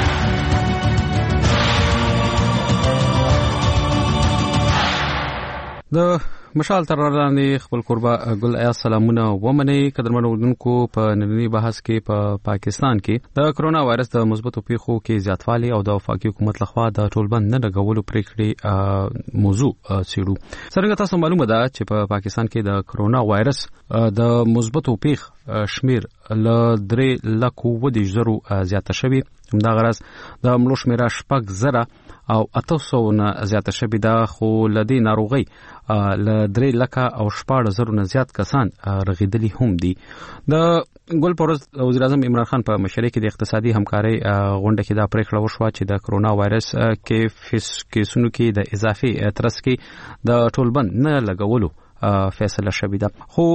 د مشال تر لاندې خپل قربا ګل ایا سلامونه ومني. قدرمنو اوردونکو په نننی بحث کې په پا پاکستان کې د کرونا وایرس د مثبتو پیښو کې زیاتوالی او د وفاقي حکومت لخوا د ټولبند نه لګولو پریکړې موضوع څېړو. څنګه تاسو معلومه ده چې په پا پاکستان کې د کرونا وایرس د مثبتو پیښ شمیر ل درې لکو ودی زرو زیاته شوی. همدا غرض د ملو شمیره شپږ زره او اته سوه نه زیاته شوی ده، خو لدی ناروغي ل درې لکه او شپږ زره نه زیات کسان رغیدلی هم دي. د ګل پروز وزیر اعظم عمران خان په مشرۍ کې د اقتصادي همکارۍ غونډه کې دا پریکړه وشوه چې د کرونا وایرس کې فیس کیسونو کې د اضافي ترڅ کې د ټولبند نه لګولو فیصله شوې ده. خو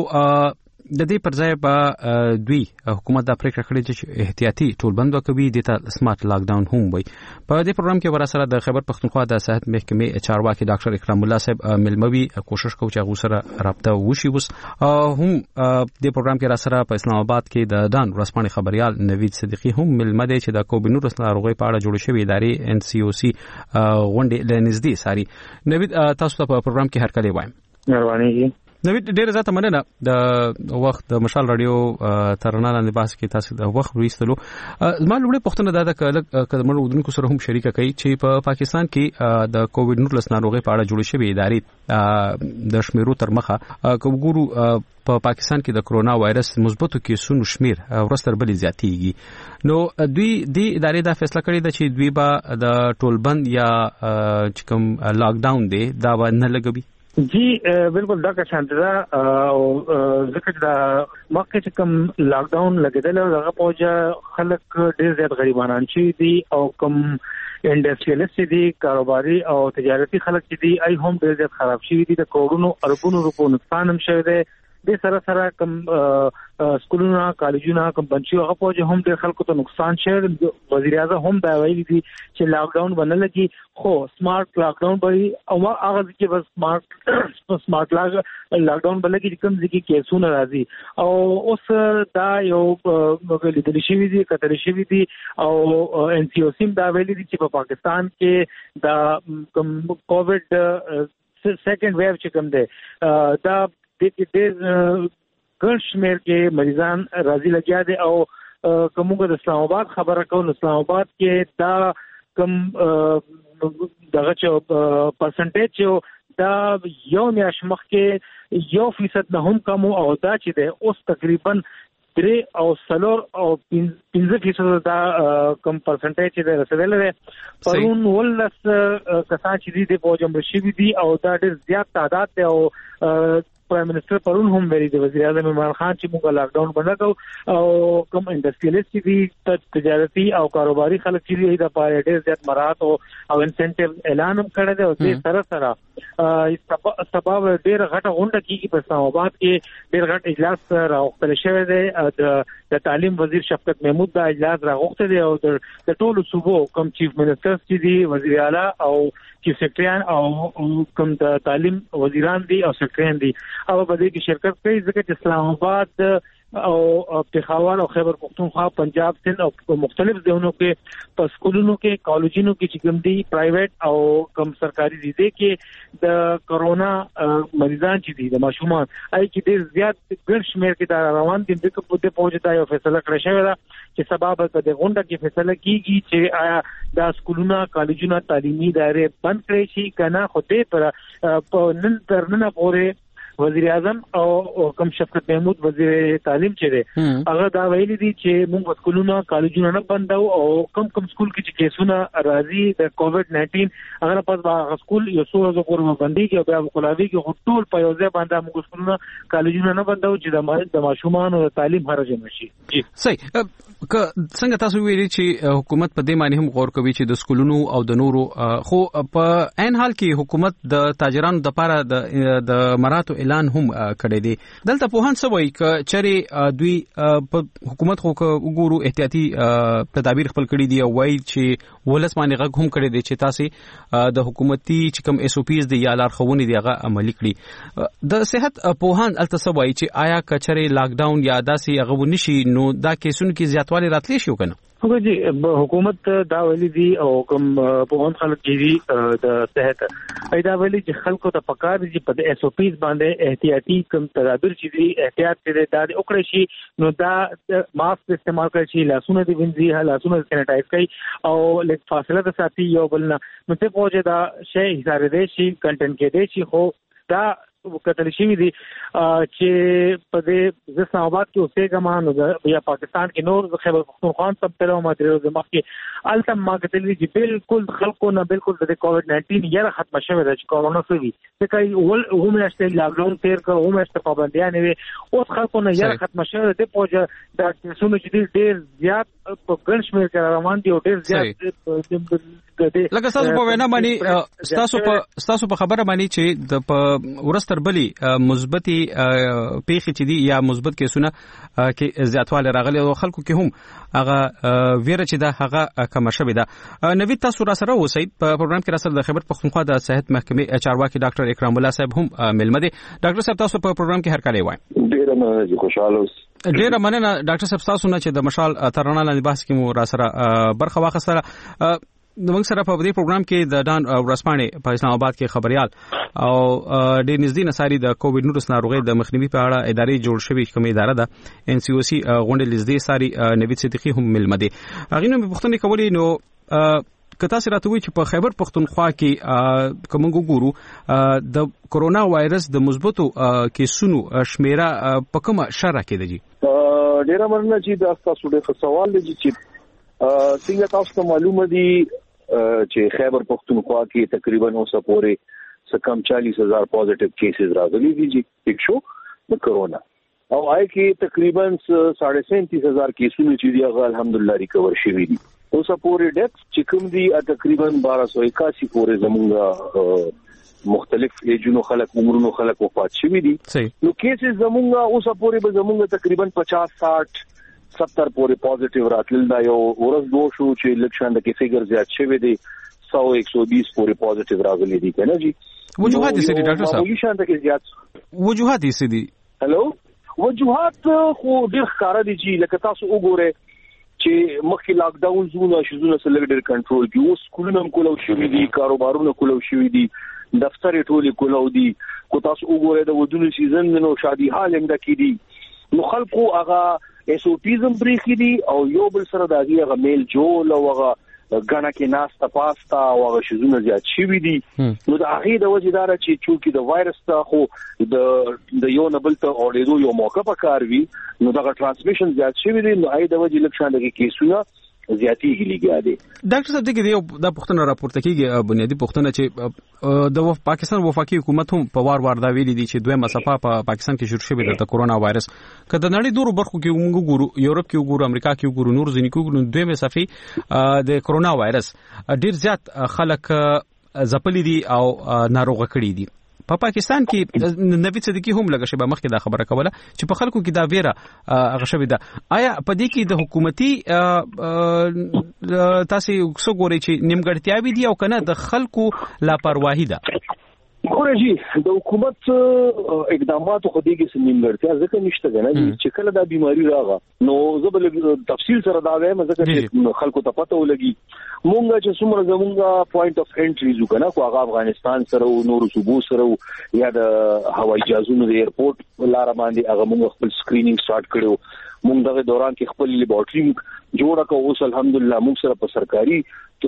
د دې پر ځای به دوی حکومت دا پریکړه کړې چې احتیاطي ټولبند وکوي، د ته سمارټ لاک ډاون هم وي. په دې پروګرام کې ورسره د خیبر پښتونخوا د صحت محکمې چارواکي ډاکټر اکرام الله صاحب ملموي کوشش کوي چې هغه سره رابطه وشي. اوس هم د پروګرام کې راسره په اسلام آباد کې د دان ورسپانې خبريال نوید صدیقی هم ملمه دی چې د کووډ نولس ناروغي په اړه جوړ شوی ادارې ان سی او سی غونډې لنزدي ساري. نوید تاسو ته په پروګرام کې هرکلی وایم. مهرباني. نوید ډېر زیاته مننه د وخت د مشال رادیو ترنه لاندې بحث کې تاسو د وخت وروستلو. زما لومړی پوښتنه دا ده چې د مړو سره هم شریکه کوي چې په پاکستان کې د کووډ نولس ناروغي په اړه جوړ شوی ادارې د شمیرو تر مخه کوګورو په پاکستان کې د کرونا وایرس مثبتو کیسونو شمیر ورستر بلی زیاتیږي. نو دوی د ادارې دا فیصله کړې ده چې دوی به د ټولبند یا چې کوم لاک ډاون دی دا به نه لګوي. جی بالکل دا که شانتدا او ذکر دا مکه چې کوم لاک ډاون لګیدل هغه پوجا خلک ډیر زیات غریبانان شي دي او کوم انډستریالیست دي، کاروباري او تجارتي خلک چې دي ای هم ډیر زیات خراب شي دي. د کروڑونو اربونو روپو نقصان هم شوی دی. د سره سره کوم سکولونه کالجونه کوم بنچو هغه پوجا هم ډیر خلکو ته نقصان شوی. وزیر اعظم هم دا ویلي دي چې لاک ډاون باندې لګي، خو سمارټ لاک ډاون به او هغه چې بس سمارټ سمارټ لاک لاک ډاون باندې کې کوم ځکه کیسونه راځي او اوس دا یو لیدل شوی دي کتل شوی دي او ان سی او سی دا ویلي دي چې په پاکستان کې دا کوم کووډ سیکنډ ویو چې کوم دی دا د دې ګڼ شمېر کې مریضان راځي لګیا دي او کومه د اسلام آباد خبره کوو اسلام آباد کې دا کوم دغه چې پرسنټیج دا یو میاشت مخکې یو فیصد نه هم کم او دا چې د اوس تقریبا درې او څلور او پنځه فیصد دا کم پرسنټیج چې رسیدل دی پرون ولس کسان چې دي په جمع شي دي او دا ډېر زیات تعداد دی او پرایم منسٹر پرون هم ویلي دی وزیر اعظم عمران خان چې موږ لاک ډاون بند کړو او کوم انډستریالیست دي تجارتي او کاروباري خلک چې دي د پاره ډېر زیات مراد او او انسنټیو اعلان هم کړی دی او دې سره سره سبب ډېر غټه غونډه کیږي په اسلام آباد کې ډېر غټ اجلاس راوړل شوی دی د تعلیم وزیر شفقت محمود دا اجلاس راغوښته دی او د ټولو صوبو کوم چیف منسٹر چې دي وزیر اعلی او چیف سیکریټریان او کوم د تعلیم وزیران دي او سیکریټریان دي او په دې کې شرکت کوي ځکه چې اسلام آباد او پېښور او خیبر پختونخوا پنجاب سند او مختلف ځایونو کې په سکولونو کې کالجونو کې چې کوم دي پرایویټ او کوم سرکاري دي کې د کرونا مریضان چې دي د ماشومان اې کې ډېر زیات ګڼ شمېر کې دا روان دي د په دې پوهه یو فیصله کړی شوی دا چې سبب د غونډه کې فیصله کیږي چې آیا دا سکولونه کالجونه تعلیمي ادارې بند کړي شي کنه خو دې پر په نن تر نن پورې وزیر اعظم او کم شفقت محمود وزیر تعلیم چې دی هغه دا ویلي دي چې موږ سکولونه کالجونه نه بندو او کم کم سکول کې چې کیسونه راځي د کووډ ناینټین هغه پس هغه سکول یو څو ورځې پورې باندې کې بیا کولاوي کې ټول په یو ځای باندې موږ سکولونه کالجونه نه بندو چې د ماشومان او تعلیم هرج نشي جی صحیح که څنګه تاسو ویلي چې حکومت په دې معنی هم غور کوي چې د سکولونو او د نورو خو په عین حال کې حکومت د تاجرانو د لپاره د د مراتو اعلان هم کړی دی دلته په هان سوي ک چري دوی په حکومت خو وګورو احتیاطي تدابیر خپل کړی دی او وایي چې ولس باندې غږ هم کړی دی چې تاسو د حکومتي چې کوم اس او پیز دی یا لارښوونې دی هغه عملي کړی د صحت په هان التسوي چې آیا کچري لاک ډاون یا داسي هغه ونشي نو دا کیسونو کې زیاتوالی راتلی شي کنه هغه جی حکومت دا ویلي دي او کوم په هون خلک کې د صحت ایدا ویلي چې خلکو ته پکار دي په اس او پیز باندې احتیاطي کوم تدابیر چې دي احتیاط کې دا وکړي شي نو دا ماسک استعمال کړي شي لاسونه دي وینځي لاسونه سینټایز کړي او لیک فاصله د ساتي یو بل نه نو ته پوهه دا شی هزار دي شي کنټنټ کې دي شي خو دا وکتل شي دي چې په دې د اسلام آباد کې اوسېګم نو یا پاکستان کې نور خیبر پختونخوا سب تر او مدرسو د مخ کې التم ما کتل دي چې بالکل خلکو نه بالکل د کووډ ناینټین یې ختم شوه د کورونا سوي چې کوي ول هم نشته لاک ډاون تیر کړ هم نشته پابندیان وي او خلکو نه یې ختم شوه د پوجا د څونو چې ډېر زیات په ګڼ شمېر کې روان دي او ډېر زیات لکه تاسو په وینا باندې تاسو په تاسو په خبره باندې چې د ورستر بلی مثبتي پیخي چې دي یا مثبت کیسونه کې زیاتواله راغلي او خلکو کې هم هغه ویره چې دا هغه کم شوه ده نوی تاسو را سره اوسئ په پروګرام کې را سره د خبر پختونخوا د صحت محکمې چارواکي ډاکټر اکرام الله صاحب هم ملمه دي ډاکټر صاحب تاسو په پروګرام کې هر کله وای ډیره مننه خوشاله اوس ډیره مننه ډاکټر صاحب تاسو نه چې د مشال ترانه لاندې بحث کې مو را سره برخه واخیسته د موږ سره په دې پروګرام کې د ډان ورسپانې په اسلام آباد کې خبريال او د نږدې نساري د کووډ ناینټین ناروغي د مخنیوي په اړه ادارې جوړ شوې کوم اداره ده ان سی او سی غونډه لزدې ساري نوید صدیقي هم ملمه دي هغه نو پښتنې کولې نو کته سره ته وی چې په خیبر پختونخوا کې کوم ګورو د کرونا وایرس د مثبتو کیسونو شمیره په کومه شره کې دی ډیره مرنه چې دا تاسو ډېر سوال لږی چې څنګه تاسو ته معلومه دي چې خیبر پختونخوا کې تقریبا اوسه پورې سکم چالیس هزار پوزټیو کیسز راغلي دي چې ایک شو د کرونا او آی کې تقریبا ساڑھے سینتیس ہزار کیسونه چې دی هغه الحمدلله ریکور شوي دي اوسه پورې ډیتھ چې کوم دي تقریبا بارہ سو اکاسی پورې زمونږ مختلف ایجونو خلک عمرونو خلک وفات شوي دي نو کیسز زمونږ اوسه پورې به زمونږ تقریبا پچاس ساٹھ ستر پورې پوزټیو راتل دا یو ورځ دوه شو چې لکشان د کې فګر زیات شوی دی سو ایک سو بیس پورې پوزټیو راغلي دي کنه جی وجوهات یې سړي ډاکټر صاحب وجوهات کې زیات وجوهات یې سړي هلو وجوهات خو ډېر ښکارا دي چې لکه تاسو وګورئ چې مخکې لاک ډاون زونه شزونه سره ډېر کنټرول کی اوس سکولونه کولو شوې دي کاروبارونه کولو شوې دي دفتر ټولې کولو دي کو تاسو وګورئ د ودونو سیزن نو شادي حال هم د کې دي نو خلکو هغه اس او پیزم بریخي دي او یو بل سره داږي هغه میل جوړ او هغه غاڼه کې ناس تپاستا او هغه شزونه زیات شوي دي نو د هغه د وجدار چې چونکی د وایرس ته خو د د یو نبل ته اورېدو یو موقع پکار وي نو دا ترانسمیشن زیات شوي دي نو هغه د وجې لکشان دغه کیسونه زیاتیږي لګیاده ډاکټر صاحب دغه یو د پښتون راپورته کیږي بنیادی پښتون چې د پاکستان وفاقي حکومت هم په وار وار دا ویلي دي چې دوه مسافه په پاکستان کې شروع شوه د کورونا وایرس کله نړۍ دورو برخو کې موږ ګورو یورپ کې ګورو امریکا کې ګورو نور ځینې کې ګورو دوه مسافه د کورونا وایرس ډیر زیات خلک زپلي دي او ناروغ کړي دي په پا پاکستان کې نوید صدیقی هم لګه شبه مخکې دا خبره کوله چې په خلکو کې دا ویره هغه شوی ده آیا په دې کې د حکومتي تاسو څو ګورئ چې نیمګړتیاوي دي او کنه د خلکو لاپرواهي ده ګورجی د حکومت اقدامات خو دیږي سیمګړتیا ځکه نشته غنه چې کله دا بیماری راغله نو زبل تفصیل سره دا وایم ځکه خلکو ته پته ولګي مونږ چې څومره زمونږه پوینټ اف انټری زو کنه خو هغه افغانستان سره او نور صوبو سره یا د هوایي جهازونو د ایرپورټ لار باندې هغه مونږ خپل سکرینینګ سٹارټ کړو مونږ دغه دوران کې خپل لیبارټری جوړه کوو اوس الحمدلله مونږ سره په سرکاري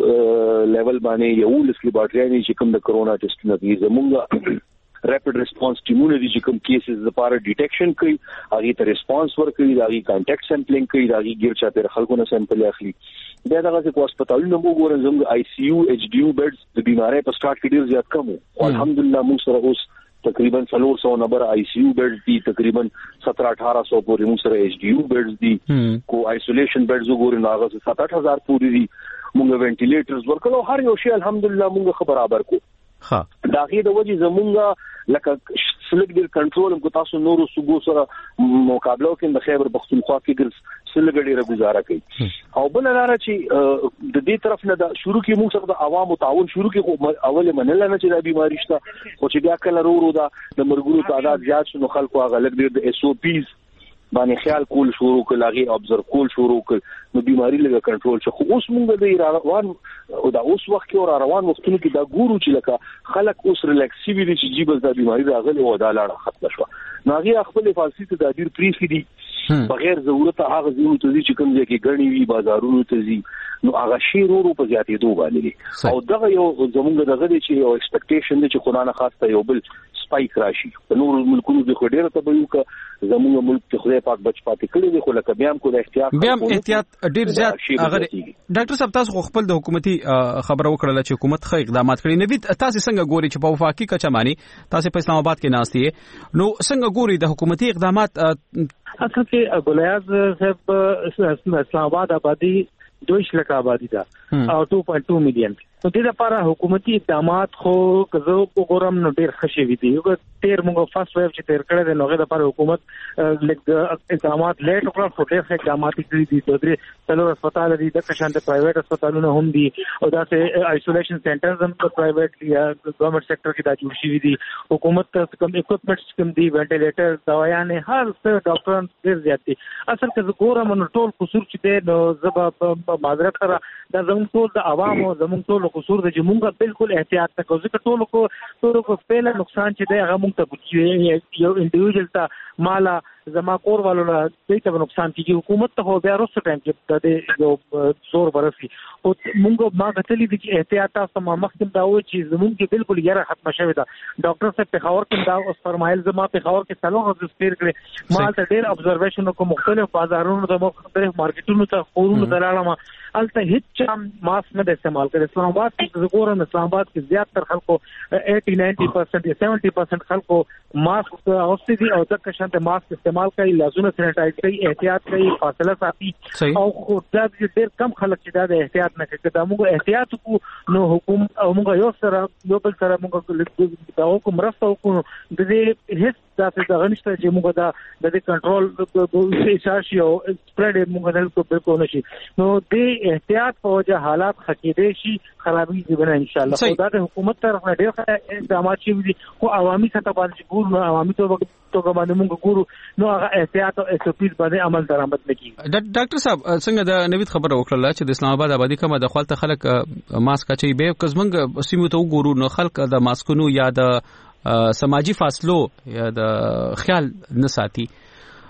لیول باندې یو لس لیبارټری چې کوم د کرونا ټیسټ نه دي زمونږ ریپډ ریسپانس ټیمونه دي چې کوم کیسز لپاره ډیټیکشن کوي هغه ته ریسپانس ورکوي هغه کانټیکټ سیمپلینګ کوي هغه ګیر چا پر خلکو نه سیمپل اخلي دا دغه چې هسپتالونو موږ ګورم زموږ آی سی یو ایچ ډی یو بیډز د بیماری په سٹارټ کې ډیر زیات کم وو الحمدلله موږ سره اوس تقریبا څلور سوه نمبر آی سی یو بیډز دي تقریبا سत्रह अठारह सौ پورې موږ سره ایچ ډی یو بیډز دي کو آیسولیشن بیډز وګورئ هغه سات आठ हज़ार پورې دي موږ وینټیلیټرز ورکړو هر یو شی الحمدلله موږ خبر برابر کو ها دا غي د وجه زمونږه لکه سلګ ډیر کنټرول کو تاسو نورو صوبو سره مقابله کې د خیبر پختونخوا کې ګر سلګ ډیره گزاره کوي او بل لاره چې د دې طرف نه د شروع کې موږ سره د عوامو تعاون شروع کې اول منل نه چې د بیماری شته او چې بیا کله ورو ورو د مرګونو تعداد زیات شنو خلکو هغه لګ ډیر د اس او پیز باندې خیال کول شروع کړل هغه ابزرو کول شروع کړل نو بیماری لږه کنټرول شو خو اوس موږ د روان او دا اوس وخت کې روان وختونو کې دا ګورو چې لکه خلک اوس ریلیکس وي چې جیبل دا بیماری راغله او دا لاړه ختم شو نو هغه خپل فارسی ته د ډیر پریخي دي بغیر ضرورت هغه ځینو ته چې کوم ځای کې غړنی وي بازارونو ته ځي نو هغه شی ورو په زیاتې دوه باندې او دغه یو زمونږ دغه دي چې یو ایکسپیکټیشن دي چې قرآن خاصه یو بل سپایک راشي په نور ملکونو د خډيره ته به یو ک زمونږ ملک ته خدای پاک بچ پاتې کړی دی خو لکه بیا هم کو د احتیاط بیا هم احتیاط ډیر زیات هغه ډاکټر صاحب تاسو خپل د حکومتي خبرو وکړه چې حکومت خې اقدامات کړی نوید تاسو څنګه ګوري چې په وفاقي کچه مانی تاسو په اسلام آباد کې ناشتي نو څنګه ګوري د حکومتي اقدامات اصل کې ګلیاز صاحب اسلام آباد آبادی دویش لک آبادی دا او two point two میلیون نو دې لپاره حکومتي اقدامات خو کزو وګورم نو ډیر خشي وي دي یو تیر موږ فرست ویو چې تیر کړه د نوغه لپاره حکومت لګ اقدامات لیټ وکړ خو ډیر اقدامات کړی دي د درې څلور هسپتال دي د کشان د پرایویټ هسپتالونو هم دي او دا سه آیسولیشن سنټرز هم په پرایویټ یا ګورنمنت سېکټر کې دا جوړ شي دي حکومت کوم اکوپمنټس کوم دي وینټیلیټر دوايانې هر څه ډاکټران ډیر زیات دي اصل کې وګورم نو ټول قصور چې دی نو زب معذرت سره دا زموږ ټول د عوامو زموږ ټول قصور د جمهور بالکل احتیاط نه کوي ځکه ټول کو ټول کو پیله نقصان چې دی هغه موږ ته یو انډیویډوال ته مالا زما کور والو له دې ته نقصان کیږي حکومت ته بیا وروسته ټایم چې د یو زور برسي او موږ ما غتلې دي چې احتیاط تاسو ما مخکې دا و چې زموږ کې بالکل یره ختم شوی دا ډاکټر صاحب په خبر کې دا اوس فرمایل زما په خبر کې څلور ورځې سپیر کړې ما ته ډېر ابزرویشن کو مختلف بازارونو ته مختلف مارکیټونو ته خورونو ته لاړم الته هیڅ ماسک نه استعمال کړي اسلام آباد کې زګورم اسلام آباد کې زیات تر خلکو eighty ninety percent یا seventy percent خلکو ماسک اوسې دي او ځکه شانته ماسک استعمال کوي لازمه سینټایز کوي احتیاط کوي فاصله ساتي او خو دا ډېر کم خلک چې دا احتیاط نه کوي دا موږ احتیاط کو نو حکومت او موږ یو سره یو بل سره موږ دا حکومت راستو کو د دې هیڅ دا څه غنښت چې موږ دا د کنټرول د اساسي او سپریډ موږ نه بالکل نشي نو د احتیاط په وجه حالات خکېدې شي خرابي دي بنه ان شاء الله خو دا د حکومت طرف نه ډېر اقدامات شي دي خو عوامي سطح باندې ګور نو عوامي تو توګه باندې موږ ګورو نو هغه احتیاط او اس او پی باندې عمل درآمد نکړي ډاکټر صاحب څنګه د نوید خبره وکړه چې د اسلام آباد آبادی کومه د خپل خلک ماسک اچي به کزمنګ سیمو ته وګورو نو خلک د ماسکونو یا د سماجی فاصلو یا د خیال نه ساتي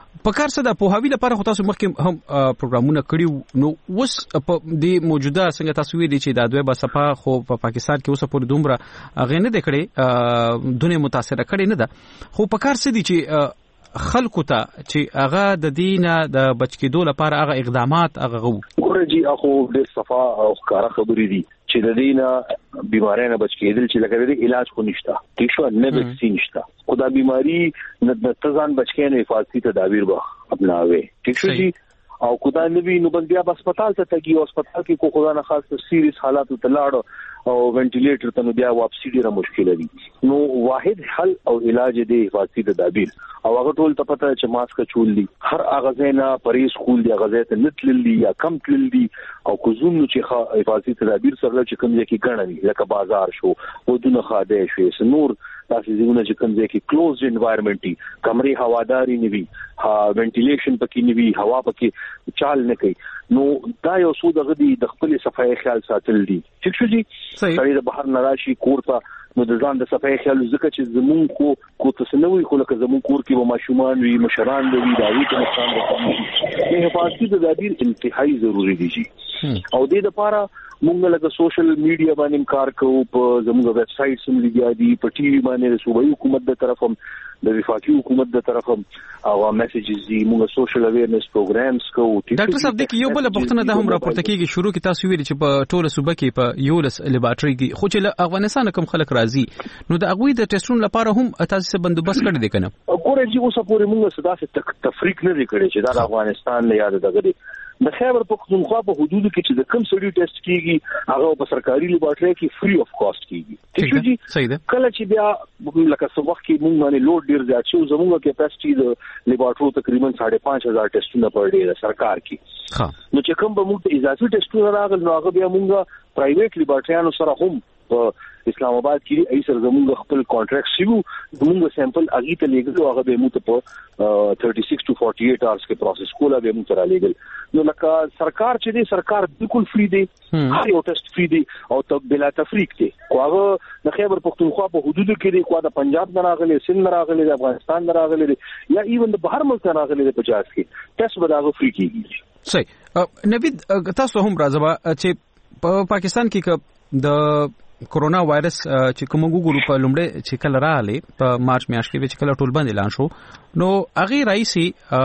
په کار څه د پوهاوی لپاره خو تاسو مخکې هم پروګرامونه کړي نو اوس په دې موجوده څنګه تاسو ویلي چې د دوی بسپا خو په پاکستان کې اوس پورې دومره غې نه دکړي دونه متاثر کړي نه ده خو په کار څه دي چې خلکو ته چې هغه د دینه د بچکیدو لپاره هغه اقدامات هغه غو ورجی اخو د صفا او ښکارا خبرې دي چې د دینه بیمارۍ نه بچکیدل چې لکه د علاج خو نشته ټیک شو نه ویکسین نشته خو دا بیماری د تزان بچکینې حفاظتي تدابیر به اپناوي ټیک شو جی او خدا نبی نو بس بیا هسپتال ته تګي او هسپتال کې کو خدا نه خاص سیریس حالات ته لاړ او وینټیلیټر ته نو بیا واپسی ډیره مشکله دي نو واحد حل او علاج دی حفاظتي تدابیر او هغه ټول ته پته چې ماسک چول دي هر هغه زینا پریز خول دي هغه زیته نتلل دي یا کم تلل دي او کوزوم نو چې حفاظتي تدابیر سره چې کوم ځای کې ګڼني لکه بازار شو ودونه خاده شو سنور تاسو زمونه چې کوم ځای کې کلوزډ انوایرنمنت کمرې هواداري نیوي ها وینټیلیشن پکې نیوي هوا پکې چال نه کوي نو دا یو څو دغه د خپل صفای خیال ساتل دي ٹھیک شو جی سړی د بهر نراشي کور ته نو د ځان د صفای خیال ځکه چې زمون کو کو تسنوي خو لکه زمون کور کې و ماشومان وي مشران وي دا وي ته نقصان وکړي نه حفاظتي تدابیر انتهایی ضروری دي جی او د لپاره مونږ لکه سوشل میډیا باندې کار کوو په زموږ ویب سټ سم لګیا دي په ټي وي باندې د صوبایي حکومت د طرفم د وفاقي حکومت د طرفم او میسجز دي مونږ سوشل اویرنس پروګرامز کوو ډاکټر صاحب د یو بل پښتنه د هم راپورته کیږي شروع کې تاسو ویلي چې په ټوله صوبه کې په یولس لیبارټري کې خو چې افغانستان کوم خلک راځي نو د اغوی د ټیسټونو لپاره هم تاسو بندوبست کړی دی کنه ګوره جی اوس پورې مونږ صدا تفریق نه کړی چې دا افغانستان نه یاد دغه د خیبر پختونخوا په حدودو کې چې د کم سړي ټیسټ کیږي هغه په سرکاري لیبارټري کې فری اف کاست کیږي ٹھیک شو جی کله چې بیا لکه څو وخت کې موږ باندې لوډ ډیر زیات شو زموږه کیپاسټي د لیبارټري تقریبا پانچ پنځه هزار ټیسټونه پر ډے د سرکار کې ها نو چې کوم به موږ اضافي ټیسټونه راغل نو هغه بیا موږ پرایویټ لیبارټریانو سره هم په اسلام آباد کې ای سر زموږ خپل کانټراکټ شیو موږ سیمپل اغه ته لګلو هغه به موږ په thirty-six to forty-eight hours کې پروسس کوله به موږ تر لګل نو لکه سرکار چې دی سرکار بالکل فری دی هر یو ټیسټ فری دی او ته بلا تفریق دی هغه د خیبر پختونخوا په حدودو کې دی خو د پنجاب نه راغلي سند نه راغلي د افغانستان نه راغلي یا ایون د بهر ملک نه راغلي د پچاس کې ټیسټ به دا فری کیږي صحیح نوید تاسو هم راځه چې په پاکستان کې د کورونا وایرس چې کوم ګورو په لومړی چې کله رااله په مارچ میاشت کې چې کله ټول بند اعلان شو نو هغه رئیسي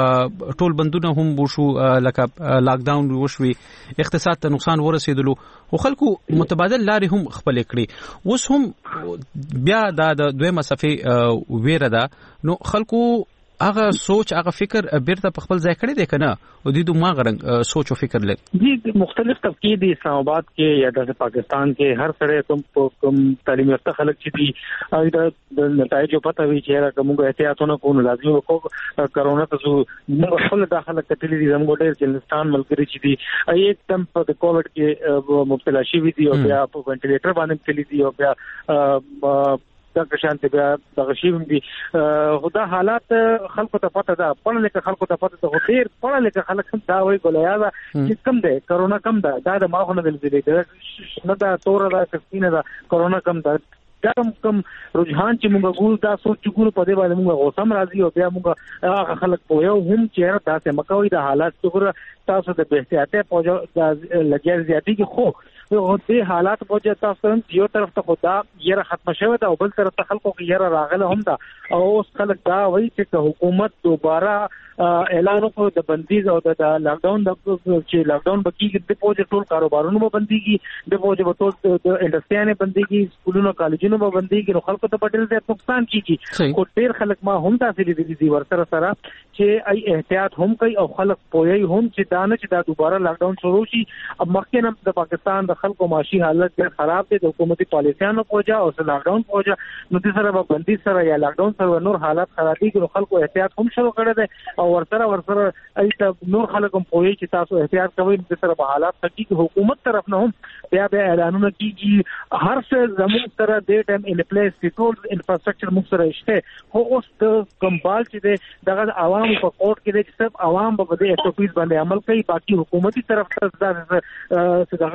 ټول بندونه هم وشو لکه لاک ډاون وشوي اقتصاد ته نقصان ورسېدلو او خلکو متبادل لارې هم خپل کړي اوس هم بیا د دویمه صفه ویره ده نو خلکو هغه سوچ هغه فکر بیرته په خپل ځای کړی دی کنه او د دوه ماغرنګ سوچ او فکر لري جی مختلف طبقه دي اسلام آباد کې یا د پاکستان کې هر سره کوم کوم تعلیم یافته خلک چې دي هغه د نتایج په پته وی چې کومه احتیاطونه کوو لازمي وکړو کرونا ته موږ خپل داخله کتلې دي زموږ ډېر چلستان ملګری چې دي ایکدم په کووډ کې مبتلا شي دي او بیا په وینټیلیټر باندې تللی دي او بیا دا شانته بیا د غشیم دي خدا حالات خلکو ته پته ده په لکه خلکو ته پته ده ډیر په لکه خلک هم دا وایي ګولیا دا چې کم ده کرونا کم ده دا د ماخونه دل دي نه دا تور دا سپینه دا کرونا کم ده کم کم رجحان چې موږ ګول دا سوچ ګول په دې باندې موږ غوسم راځي او بیا موږ هغه خلک په یو هم چې دا څه مکوې د حالات څخه تاسو د احتیاطه پوجا لګیا زیاتی کې خو او دې حالات په وجه تاسو هم یو طرف ته خدا یې ختم شوه دا او بل طرف ته خلکو کې یې راغله هم دا او اوس خلک دا وایي چې حکومت دوباره اعلان وکړ د بندیز او د لاک ډاون د چې لاک ډاون بکیږي د پوجا ټول کاروبارونو به بنديږي د پوجا به ټول د انډستریانه بنديږي سکولونو کالجونو به بنديږي نو خلکو ته په ډېر زیات نقصان کیږي خو ډېر خلک ما هم تاسو دې دي ورسره سره چې ای احتیاط هم کوي او خلک پوي هم چې دا نه چې دا دوباره لاک ډاون شروع شي اب مخکې نه د پاکستان د خلکو معاشي حالت ډېر خراب دي د حکومتي پالیسیانو پوجا او لاک ډاون پوجا نو د سره به بندي سره یا لاک ډاون سره نور حالات خرابېږي نو خلکو احتیاط هم شروع کړی دی او ورسره ورسره ایته نور خلک هم پوي چې تاسو احتیاط کوئ د سره به حالات حقیقي حکومت طرف نه هم بیا بیا اعلانونه کیږي هر څه زموږ سره د ټیم ان پلیس د ټول انفراستراکچر موږ سره شته خو اوس د کمبال چې د دغه عوام په کوټ کې د صرف عوام په دې اټوپیز باندې عمل کوي باقي حکومتي طرف ته د دغه نشته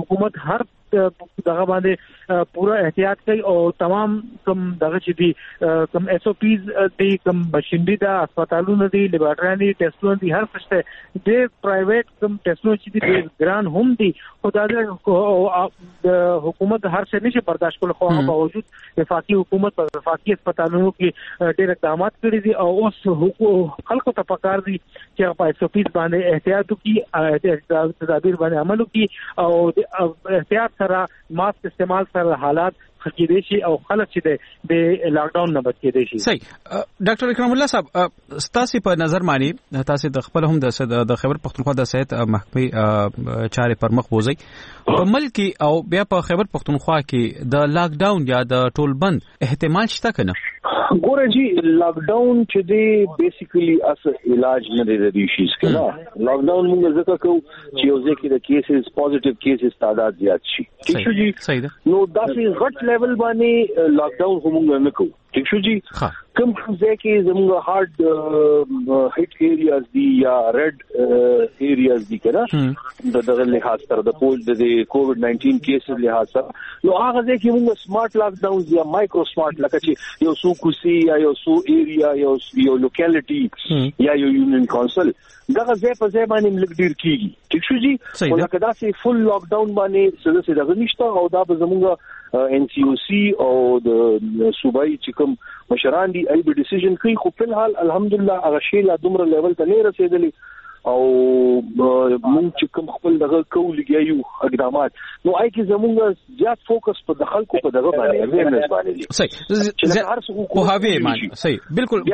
حکومت هر دغه باندې پورا احتیاط کوي او تمام کوم دغه چې دي کوم ایس او پیز دي کوم ماشينري د هسپتالونو دي لیبارټري ټیسټونه دي هر څه ته د پرایویټ کوم ټیسټونه چې دي ګران هم دي خدای د حکومت هر څه نشي برداشت کول خو هغه باوجود وفاقي حکومت په وفاقي هسپتالونو کې ډېر اقدامات کړی دي او اوس خلکو ته پکار دي چې په ایس او پیز باندې احتیاط وکړي تدابیر باندې عمل وکړي او احتیاط سره ماسک استعمال سره حالات خکېدې شي او خلک چې د لاک ډاون نه بچ کېدې شي. صحیح. ډاکټر اکرام الله صاحب ستاسو په نظر باندې تاسو د خپل هم د خیبر پختونخوا د صحت محکمې چارې پر مخ بوزي په ملک او بیا په خیبر پختونخوا کې د لاک ډاون یا د ټول بند احتمال شته کنه؟ ګوره جی لاک ډاون چې دی بیسیکلی اس علاج نه دی د دې شي کنه. لاک ډاون موږ ځکه کوو چې یو ځکه د کیسز پوزټیو کیسز تعداد زیات شي. ټیک شو جی. صحیح ده. نو داسې غټ لیول باندې لاک ډاون هم نه کوو. ٹھیک شو جی. کوم کوم ځای کې زموږ هارد هیټ ایریاز دی یا ریډ ایریاز دی کنه د دغه لحاظ سره د پول د کووډ ناینټین کیسز لحاظ سره نو هغه ځای کې موږ سمارټ لاک ډاون یا مایکرو سمارټ لکه چې یو سو کوسي یا یو سو ایریا یو یو لوکیلیټي یا یو یونین کونسل دغه ځای په ځای باندې لګ ډیر کیږي. ٹھیک شو جی. ولکه دا سي فل لاک ډاون باندې څه څه دغه نشته او دا به زموږ ان سی او سی او د صوبایي چې کوم مشران دي ای به ډیسیژن کوي خو په الحال الحمدلله هغه شی لا دومره لیول ته نه رسیدلی او مونږ چې کوم خپل دغه کولګیو اقدامات نو آی کې زموږ زیات فوکس په دخل کو په دغه باندې اویرنس باندې. صحیح. هر څه کو هاوی مان. صحیح بالکل.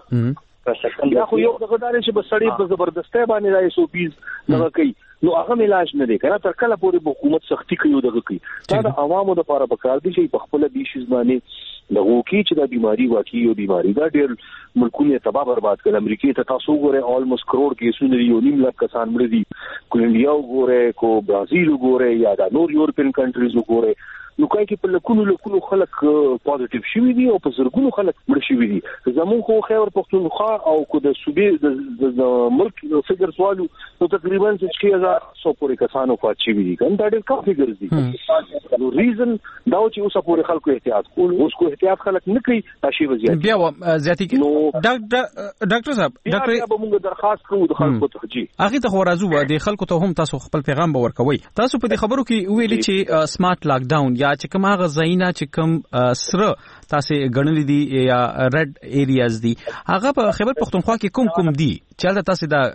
یا خو یو دغه داري چې بسړی په زبردستۍ باندې راي سو پیز دغه کوي نو هغه علاج نه دی کنه تر کله پورې حکومت سختی کوي دغه کوي دا د عوامو لپاره پکار دي چې په خپل دي شیز باندې دغه کی چې د بیماری واقعي او بیماری دا ډېر ملکونه تباہ برباد کړي. امریکای ته تاسو ګوره آلموست کروڑ کیسونه یو نیم لک کسان مړ دي. کولمبیا وګوره کو برازیل وګوره یا د نور یورپین کنټریز وګوره نو کای کې په لکونو لکونو خلک پوزټیو شوي دي او په زرګونو خلک مړ شوي دي. زموږ خو خیبر پختونخوا او کو د صوبې د ملک فګر سوالو نو تقریبا چې هزار څو پورې کسانو فات شوي دي کنه دا ډېر کم فګرز دي. نو ریزن دا چې اوسه پورې خلکو احتیاط کول اوس کو احتیاط خلک نه کوي تاشي وزیات بیا زیاتی کې نو ډاکټر ډاکټر صاحب ډاکټر به موږ درخواست کوو د خلکو ته جی هغه ته ورازو د خلکو ته هم تاسو خپل پیغام به ورکوي. تاسو په دې خبرو کې ویلي چې سمارټ لاک ډاون یا چې کوم هغه ځایونه چې کوم سره تاسو غنلې دي یا ریډ ایریاز دي هغه په خیبر پختونخوا کې کوم کوم دي چې تاسو دا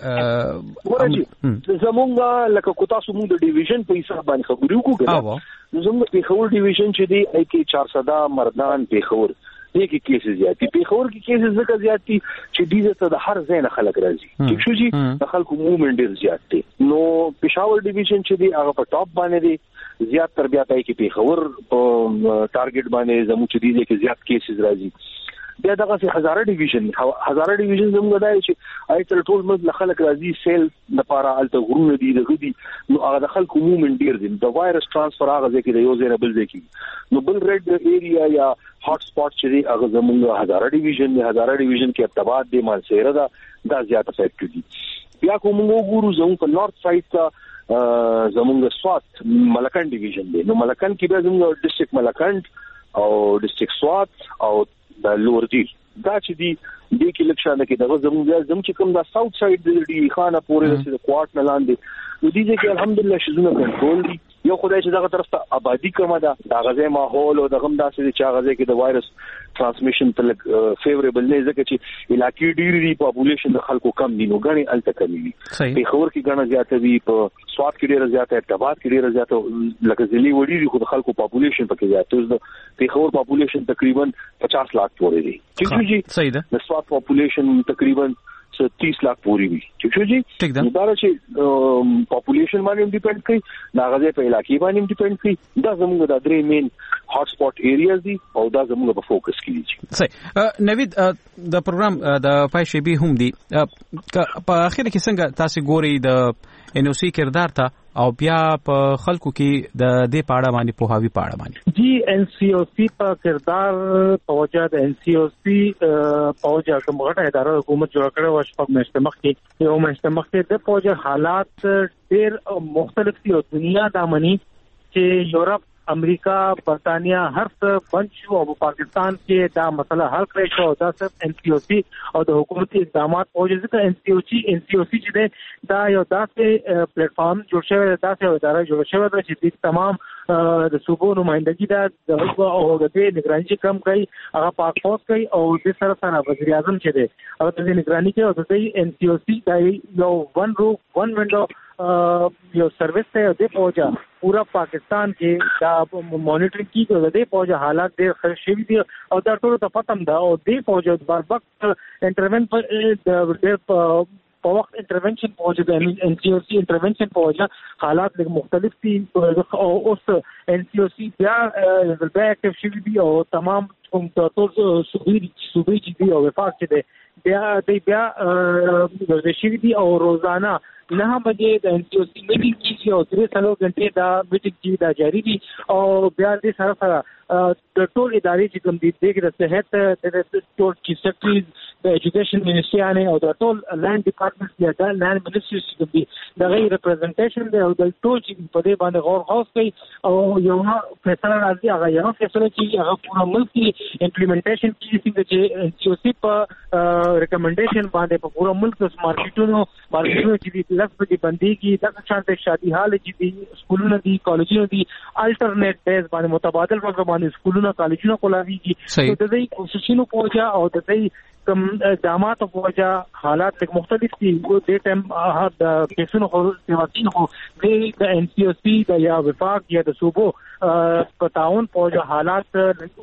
زمونږ لکه کو تاسو موږ د ډیویژن په حساب باندې خبرې وکړو زموږ په خور ډیویژن چې دی ای کې چار سو مردان په خور دي کې کیسز زیات دي. په خور کې کیسز زکه زیات دي چې دې ته د هر ځای نه خلک راځي. ٹھیک شو جی. د خلکو موومېنټ ډیر زیات دي. نو پېښور ډیویژن چې دی هغه په ټاپ باندې دی زیات تر بیا پای کې په خور ټارګټ باندې زموږ چې دی کې زیات کیسز راځي. بیا دغه سي هزاره ډیویژن هزاره ډیویژن زموږ دای چې آی تر ټول مز خلک راځي سیل لپاره الته غرونه دي د غدي نو هغه د خلکو موومېنټ ډیر دي. د وایرس ترانسفر هغه ځکه د یو ځای نه بل ځای کې نو بل ریډ ایریا یا هاټ سپاټ چې دی هغه زموږ هزاره ډیویژن دی. هزاره ډیویژن کې ارتباط دی مانسیره دا دا زیات افیکټ دي. بیا کوم وګورو زموږ په نارث سایډ ته زموږ سوات ملکان ډیویژن دی. نو ملکان کې بیا زموږ ډیسټریکټ ملکان او ډیسټریکټ سوات او د لور دی دا چې دی د کې لکشانه کې دغه زموږ زموږ چې کوم دا ساوث سایډ دی خانه پورې د کوارټ نه لاندې نو دي چې الحمدلله شزونه کنټرول دي. یو خدای چې دغه طرف ته آبادی کومه ده دا غزه ماحول او دغه داسې چې غزه کې د وایرس ترانسمیشن ته فیوریبل نه ځکه چې علاقې ډېری دي پاپولیشن د خلکو کم دي نو غني الته کمی دي. په خبر کې غنه زیاته وي په سواد کې ډېر زیاته ارتباط کې ډېر زیاته لکه ځلې وړي دي خو د خلکو پاپولیشن پکې زیاته ده. په خبر پاپولیشن تقریبا پچاس لاکھ پورې دي. ٹھیک شو جی. صحیح ده. د سواد پاپولیشن تقریبا تیس لاکھ پوری وي. ٹھیک شو جی. دا چې پاپولیشن باندې ډیپند کوي دا غزه په علاقې باندې ډیپند کوي دا زموږ د درې مین هاټ سپاټ ایریاز دي او دا زموږ په فوکس کې دي. صحیح. نوید د پروګرام د پایشبي هم دي په اخر کې څنګه تاسو ګوري د ان او سی کردار ته او بیا په خلکو کې د دې پاړه باندې په هاوی پاړه باندې جی ان سی او سی په کردار په وجه د ان سی او سی په وجه کوم غټه اداره حکومت جوړ کړو او شپږ میاشتې مخکې یو میاشتې مخکې د په وجه حالات ډېر مختلف دي او دنیا د امني چې یورپ امریکا برتانیا هر څه بند شو او پاکستان کې دا مسله حل کړی شو دا صرف ان سی او سی او د حکومتي اقدامات او ځکه ان سی او سی ان سی او سی چې دا یو داسې پلیټ فارم جوړ شوی دی داسې یو اداره جوړ شوی دی چې د تمام د صوبو نمائندګي دا د حکومت او د نگراني کم کوي هغه پاک فوج کوي او د سره سره وزیر اعظم چې دی هغه د نگراني کوي او د ان سی او سی دا یو ون روف ون وینډو یو سروس ته د فوجا پورا پاکستان کې دا مانیټرینګ کیږي د دې فوج حالات ډېر ښه شوي دي او دا ټول ته پتم ده او د فوج بار وخت انټرون د ډېر په وخت انټرونشن فوج د ان سی او سی انټرونشن فوج حالات لږ مختلف دي او اوس ان سی او سی بیا بیا اکټیو شوي دي او تمام کوم ټول صوبې صوبې چې دي او وفاق چې دی بیا د بیا د شوي دي او روزانه نه بجې د ان سی او سی میټینګ کیږي او درې څلور غنټې دا میټینګ کې دا جاری دي او بیا د سره سره د ټول ادارې چې کوم دي د صحت د ټول چیف سیکرټریز د ایجوکیشن منسټري او د ټول لینډ ډپارټمنټ یا د لینډ منسټري چې کوم دي د غیر ریپرزنټیشن دی او د ټول چې په دې باندې غور خوښ کوي او یو فیصله راځي هغه یو فیصله چې هغه پورا ملک کې امپلیمنټیشن کیږي چې ان سی او سی په ریکمنډیشن باندې په پورا ملک د مارکیټونو مارکیټونو چې دي لږ په بنديږي د شانته شادي حال چې دي سکولونه دي کالجونه دي الټرنیټ بیس باندې متبادل وګ باندې سکولونه کالجونه کولاویږي د دې کوششونو پوجا او د دې کم دامات پوجا حالات لیک مختلف دي او د ټیم د کیسونو خو سیواتین خو د ان سی او سی د یا وفاق یا د صوبو په تعاون پوجا حالات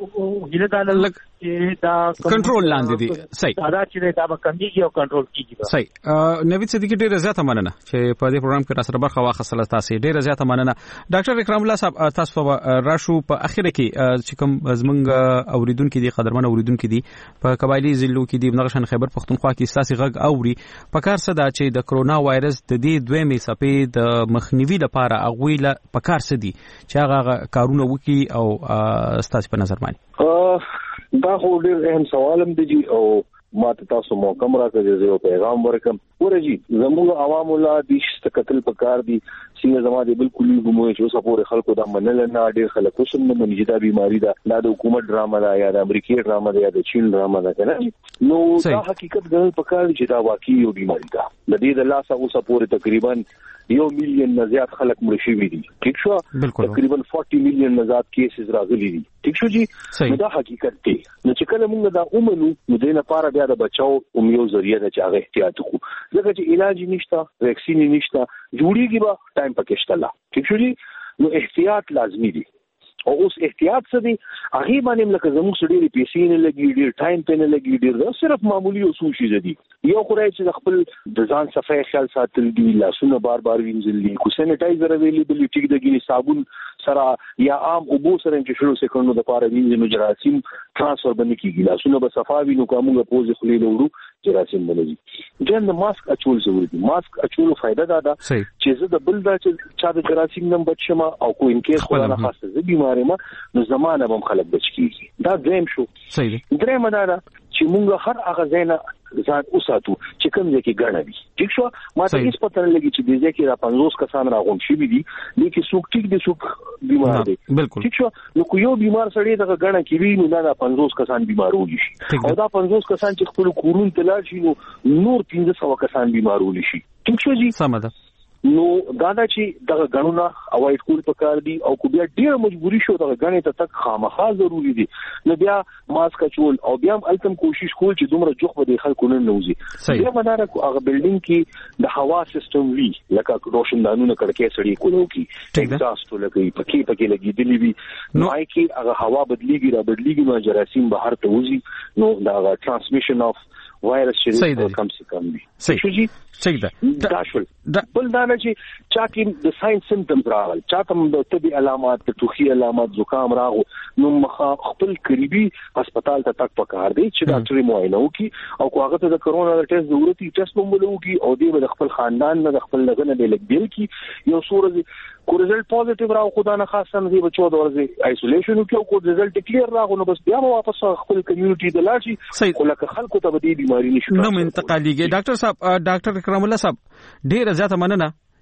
هله دالل چې دا کنټرول لاندې دي صحیح دا چې دا به کمیږي او کنټرول کیږي صحیح نوید صدیقی ډیره زیاته مننه چې په دې پروګرام کې را سره برخه واخیستله تاسو ډیره زیاته مننه ډاکټر اکرام الله صاحب تاسو په راشو په اخر کې چې کوم زمنګ اوریدونکو دي قدرمن اوریدونکو دي په قبایلی ضلعو کې دي بنغشن خیبر پختونخوا کې ساسي غږ اوري په کار څه دا چې د کرونا وایرس د دې دوه می صفې د مخنیوي لپاره اغویله په کار څه دي چې هغه کارونه وکي او ستاسو په نظر باندې دا خو ډېر اهم سوال هم دی او ما ته تاسو موقع راکړئ چې یو پیغام ورکم ورجی زموږ عوام الله د شت قتل په کار دي څنګه زما دي بالکل ګموي چې اوسه پورې خلکو دا منل نه ډېر خلک وسم نه مني دا بیماری ده دا د حکومت ډرامه ده یا د امریکای ډرامه ده یا د چین ډرامه ده کنه نو دا حقیقت ګڼل په کار چې دا واقعي یو بیماری ده د دې د لاسه اوسه پورې تقریبا یو میلیون نه زیات خلک مړ شوي دي ٹھیک شو تقریبا چالیس میلیون نه زیات کیسز راغلي دي ٹھیک شو جی دا حقیقت دی نو چې کله موږ دا اومنو نو د لپاره بیا د بچاو او یو ذریعہ ده چې هغه احتیاط وکړو ځکه چې علاج نشته ویکسین نشته جوړیږي به ټایم پکې شته لا ٹھیک شو جی نو احتیاط لازمي دی او اوس احتیاط څه دی هغه باندې لکه زموږ سړي پیسې نه لګي ډیر ټایم په نه لګي ډیر دا صرف معمولی اصول شي دي یو خورای چې خپل د ځان صفای خیال ساتل دي لاسونه بار بار وینځل دي کو سینیټایزر اویلیبل دي صابون سره یا عام اوبو سره چې شروع سکندو د پاره وینځل جراثیم ترانسفر باندې کیږي لاسونه به صفاوي نو کومه پوز خلې وړو جراثیم باندې جن د ماسک اچول ضروري دي ماسک اچول فائدہ دا ده چې زه د بل دا چې چا د جراثیم نم بچما او کو ان کیس خو نه خاصه زه بیمار ما نو زمانه بم خلک بچ کیږي دا دریم شو صحیح دریم دا چې موږ هر هغه زینا ځان اوساتو چې کوم ځکه ګڼه دي ٹھیک شو ما ته هیڅ پته نه لګي چې د ځکه را پنځوس کسان راغون شي دي لیکي څوک ټیک دي څوک بیمار دي ټیک شو نو کو یو بیمار سړی دغه ګڼه کې وی نو دا پنځوس کسان بیمارول شي او دا پنځوس کسان چې خپل کورون تلل شي نو نور پنځه سوه کسان بیمارول شي ټیک شو جی سم ده نو دا دا چې دغه غنونه اوایډ کول پکار دي او کو بیا ډیر مجبوری شو دغه غنې ته تک خامخا ضروری دي نو بیا ماسک چول او بیا التم کوشش کول چې دومره جوخ به د خلکو نه نوزي بیا مدار کو هغه بلډینګ کې د هوا سیستم وی لکه روشندانونه کړکې سړی کولو کې اگزاست لګي پکې پکې لګي دلی وی نو آی کې هغه هوا بدلیږي را بدلیږي نو جراثیم بهر ته وځي نو دا ترانسمیشن اف وایرس چې کم سے کم دي صحیح جی صحیح ده دا شول بل دا نه چې چا کې د ساين سمپټمز راغل چا ته د طبي علامات د ټوخي علامات زکام راغو نو مخ خپل قریبي هسپتال ته تک پکار دی چې ډاکټر معاینه وکي او کو هغه ته د کرونا د ټیسټ ضرورتي ټیسټ مونږ وکي او دی د خپل خاندان نه د خپل لګنه د لګبل کی یو سورې کو رزلټ پوزټیو راو خدا نه خاصه نه دی بچو د ورځي آیسولیشن وکي او کو رزلټ کلیر راغو نو بس بیا واپس خپل کمیونټي د لاشي خلک خلکو ته به دی بیماری نشي نو انتقالیږي ډاکټر صاحب ډاکټر اکرام الله صاحب ډیر زیاته مننه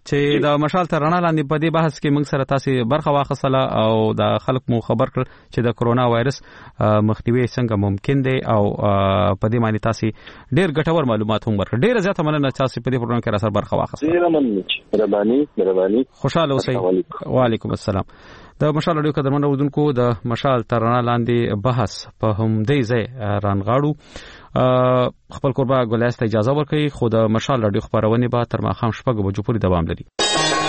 چې د مشال تر رڼا لاندې په دې بحث کې موږ سره تاسو برخه واخیستله او د خلک مو خبر کړ چې د کرونا وایرس مخنیوي څنګه ممکن دی او په دې معنی تاسو ډېر ګټور معلومات هم ورکړ. ډېر زیاته مننه تاسو په دې پروګرام کې را سره برخه واخیسته. ډېر مننه. مهرباني مهرباني. خوشاله اوسئ. وعلیکم السلام. د مشال رادیو قدرمن اوردونکو د مشال تر رڼا لاندې بحث په همدې ځای رانغاړو. خپل قربا ګلاسته اجازه ورکړي خو د مشال رادیو خبرونه به تر ماښام شپږ بجو پورې دوام لري.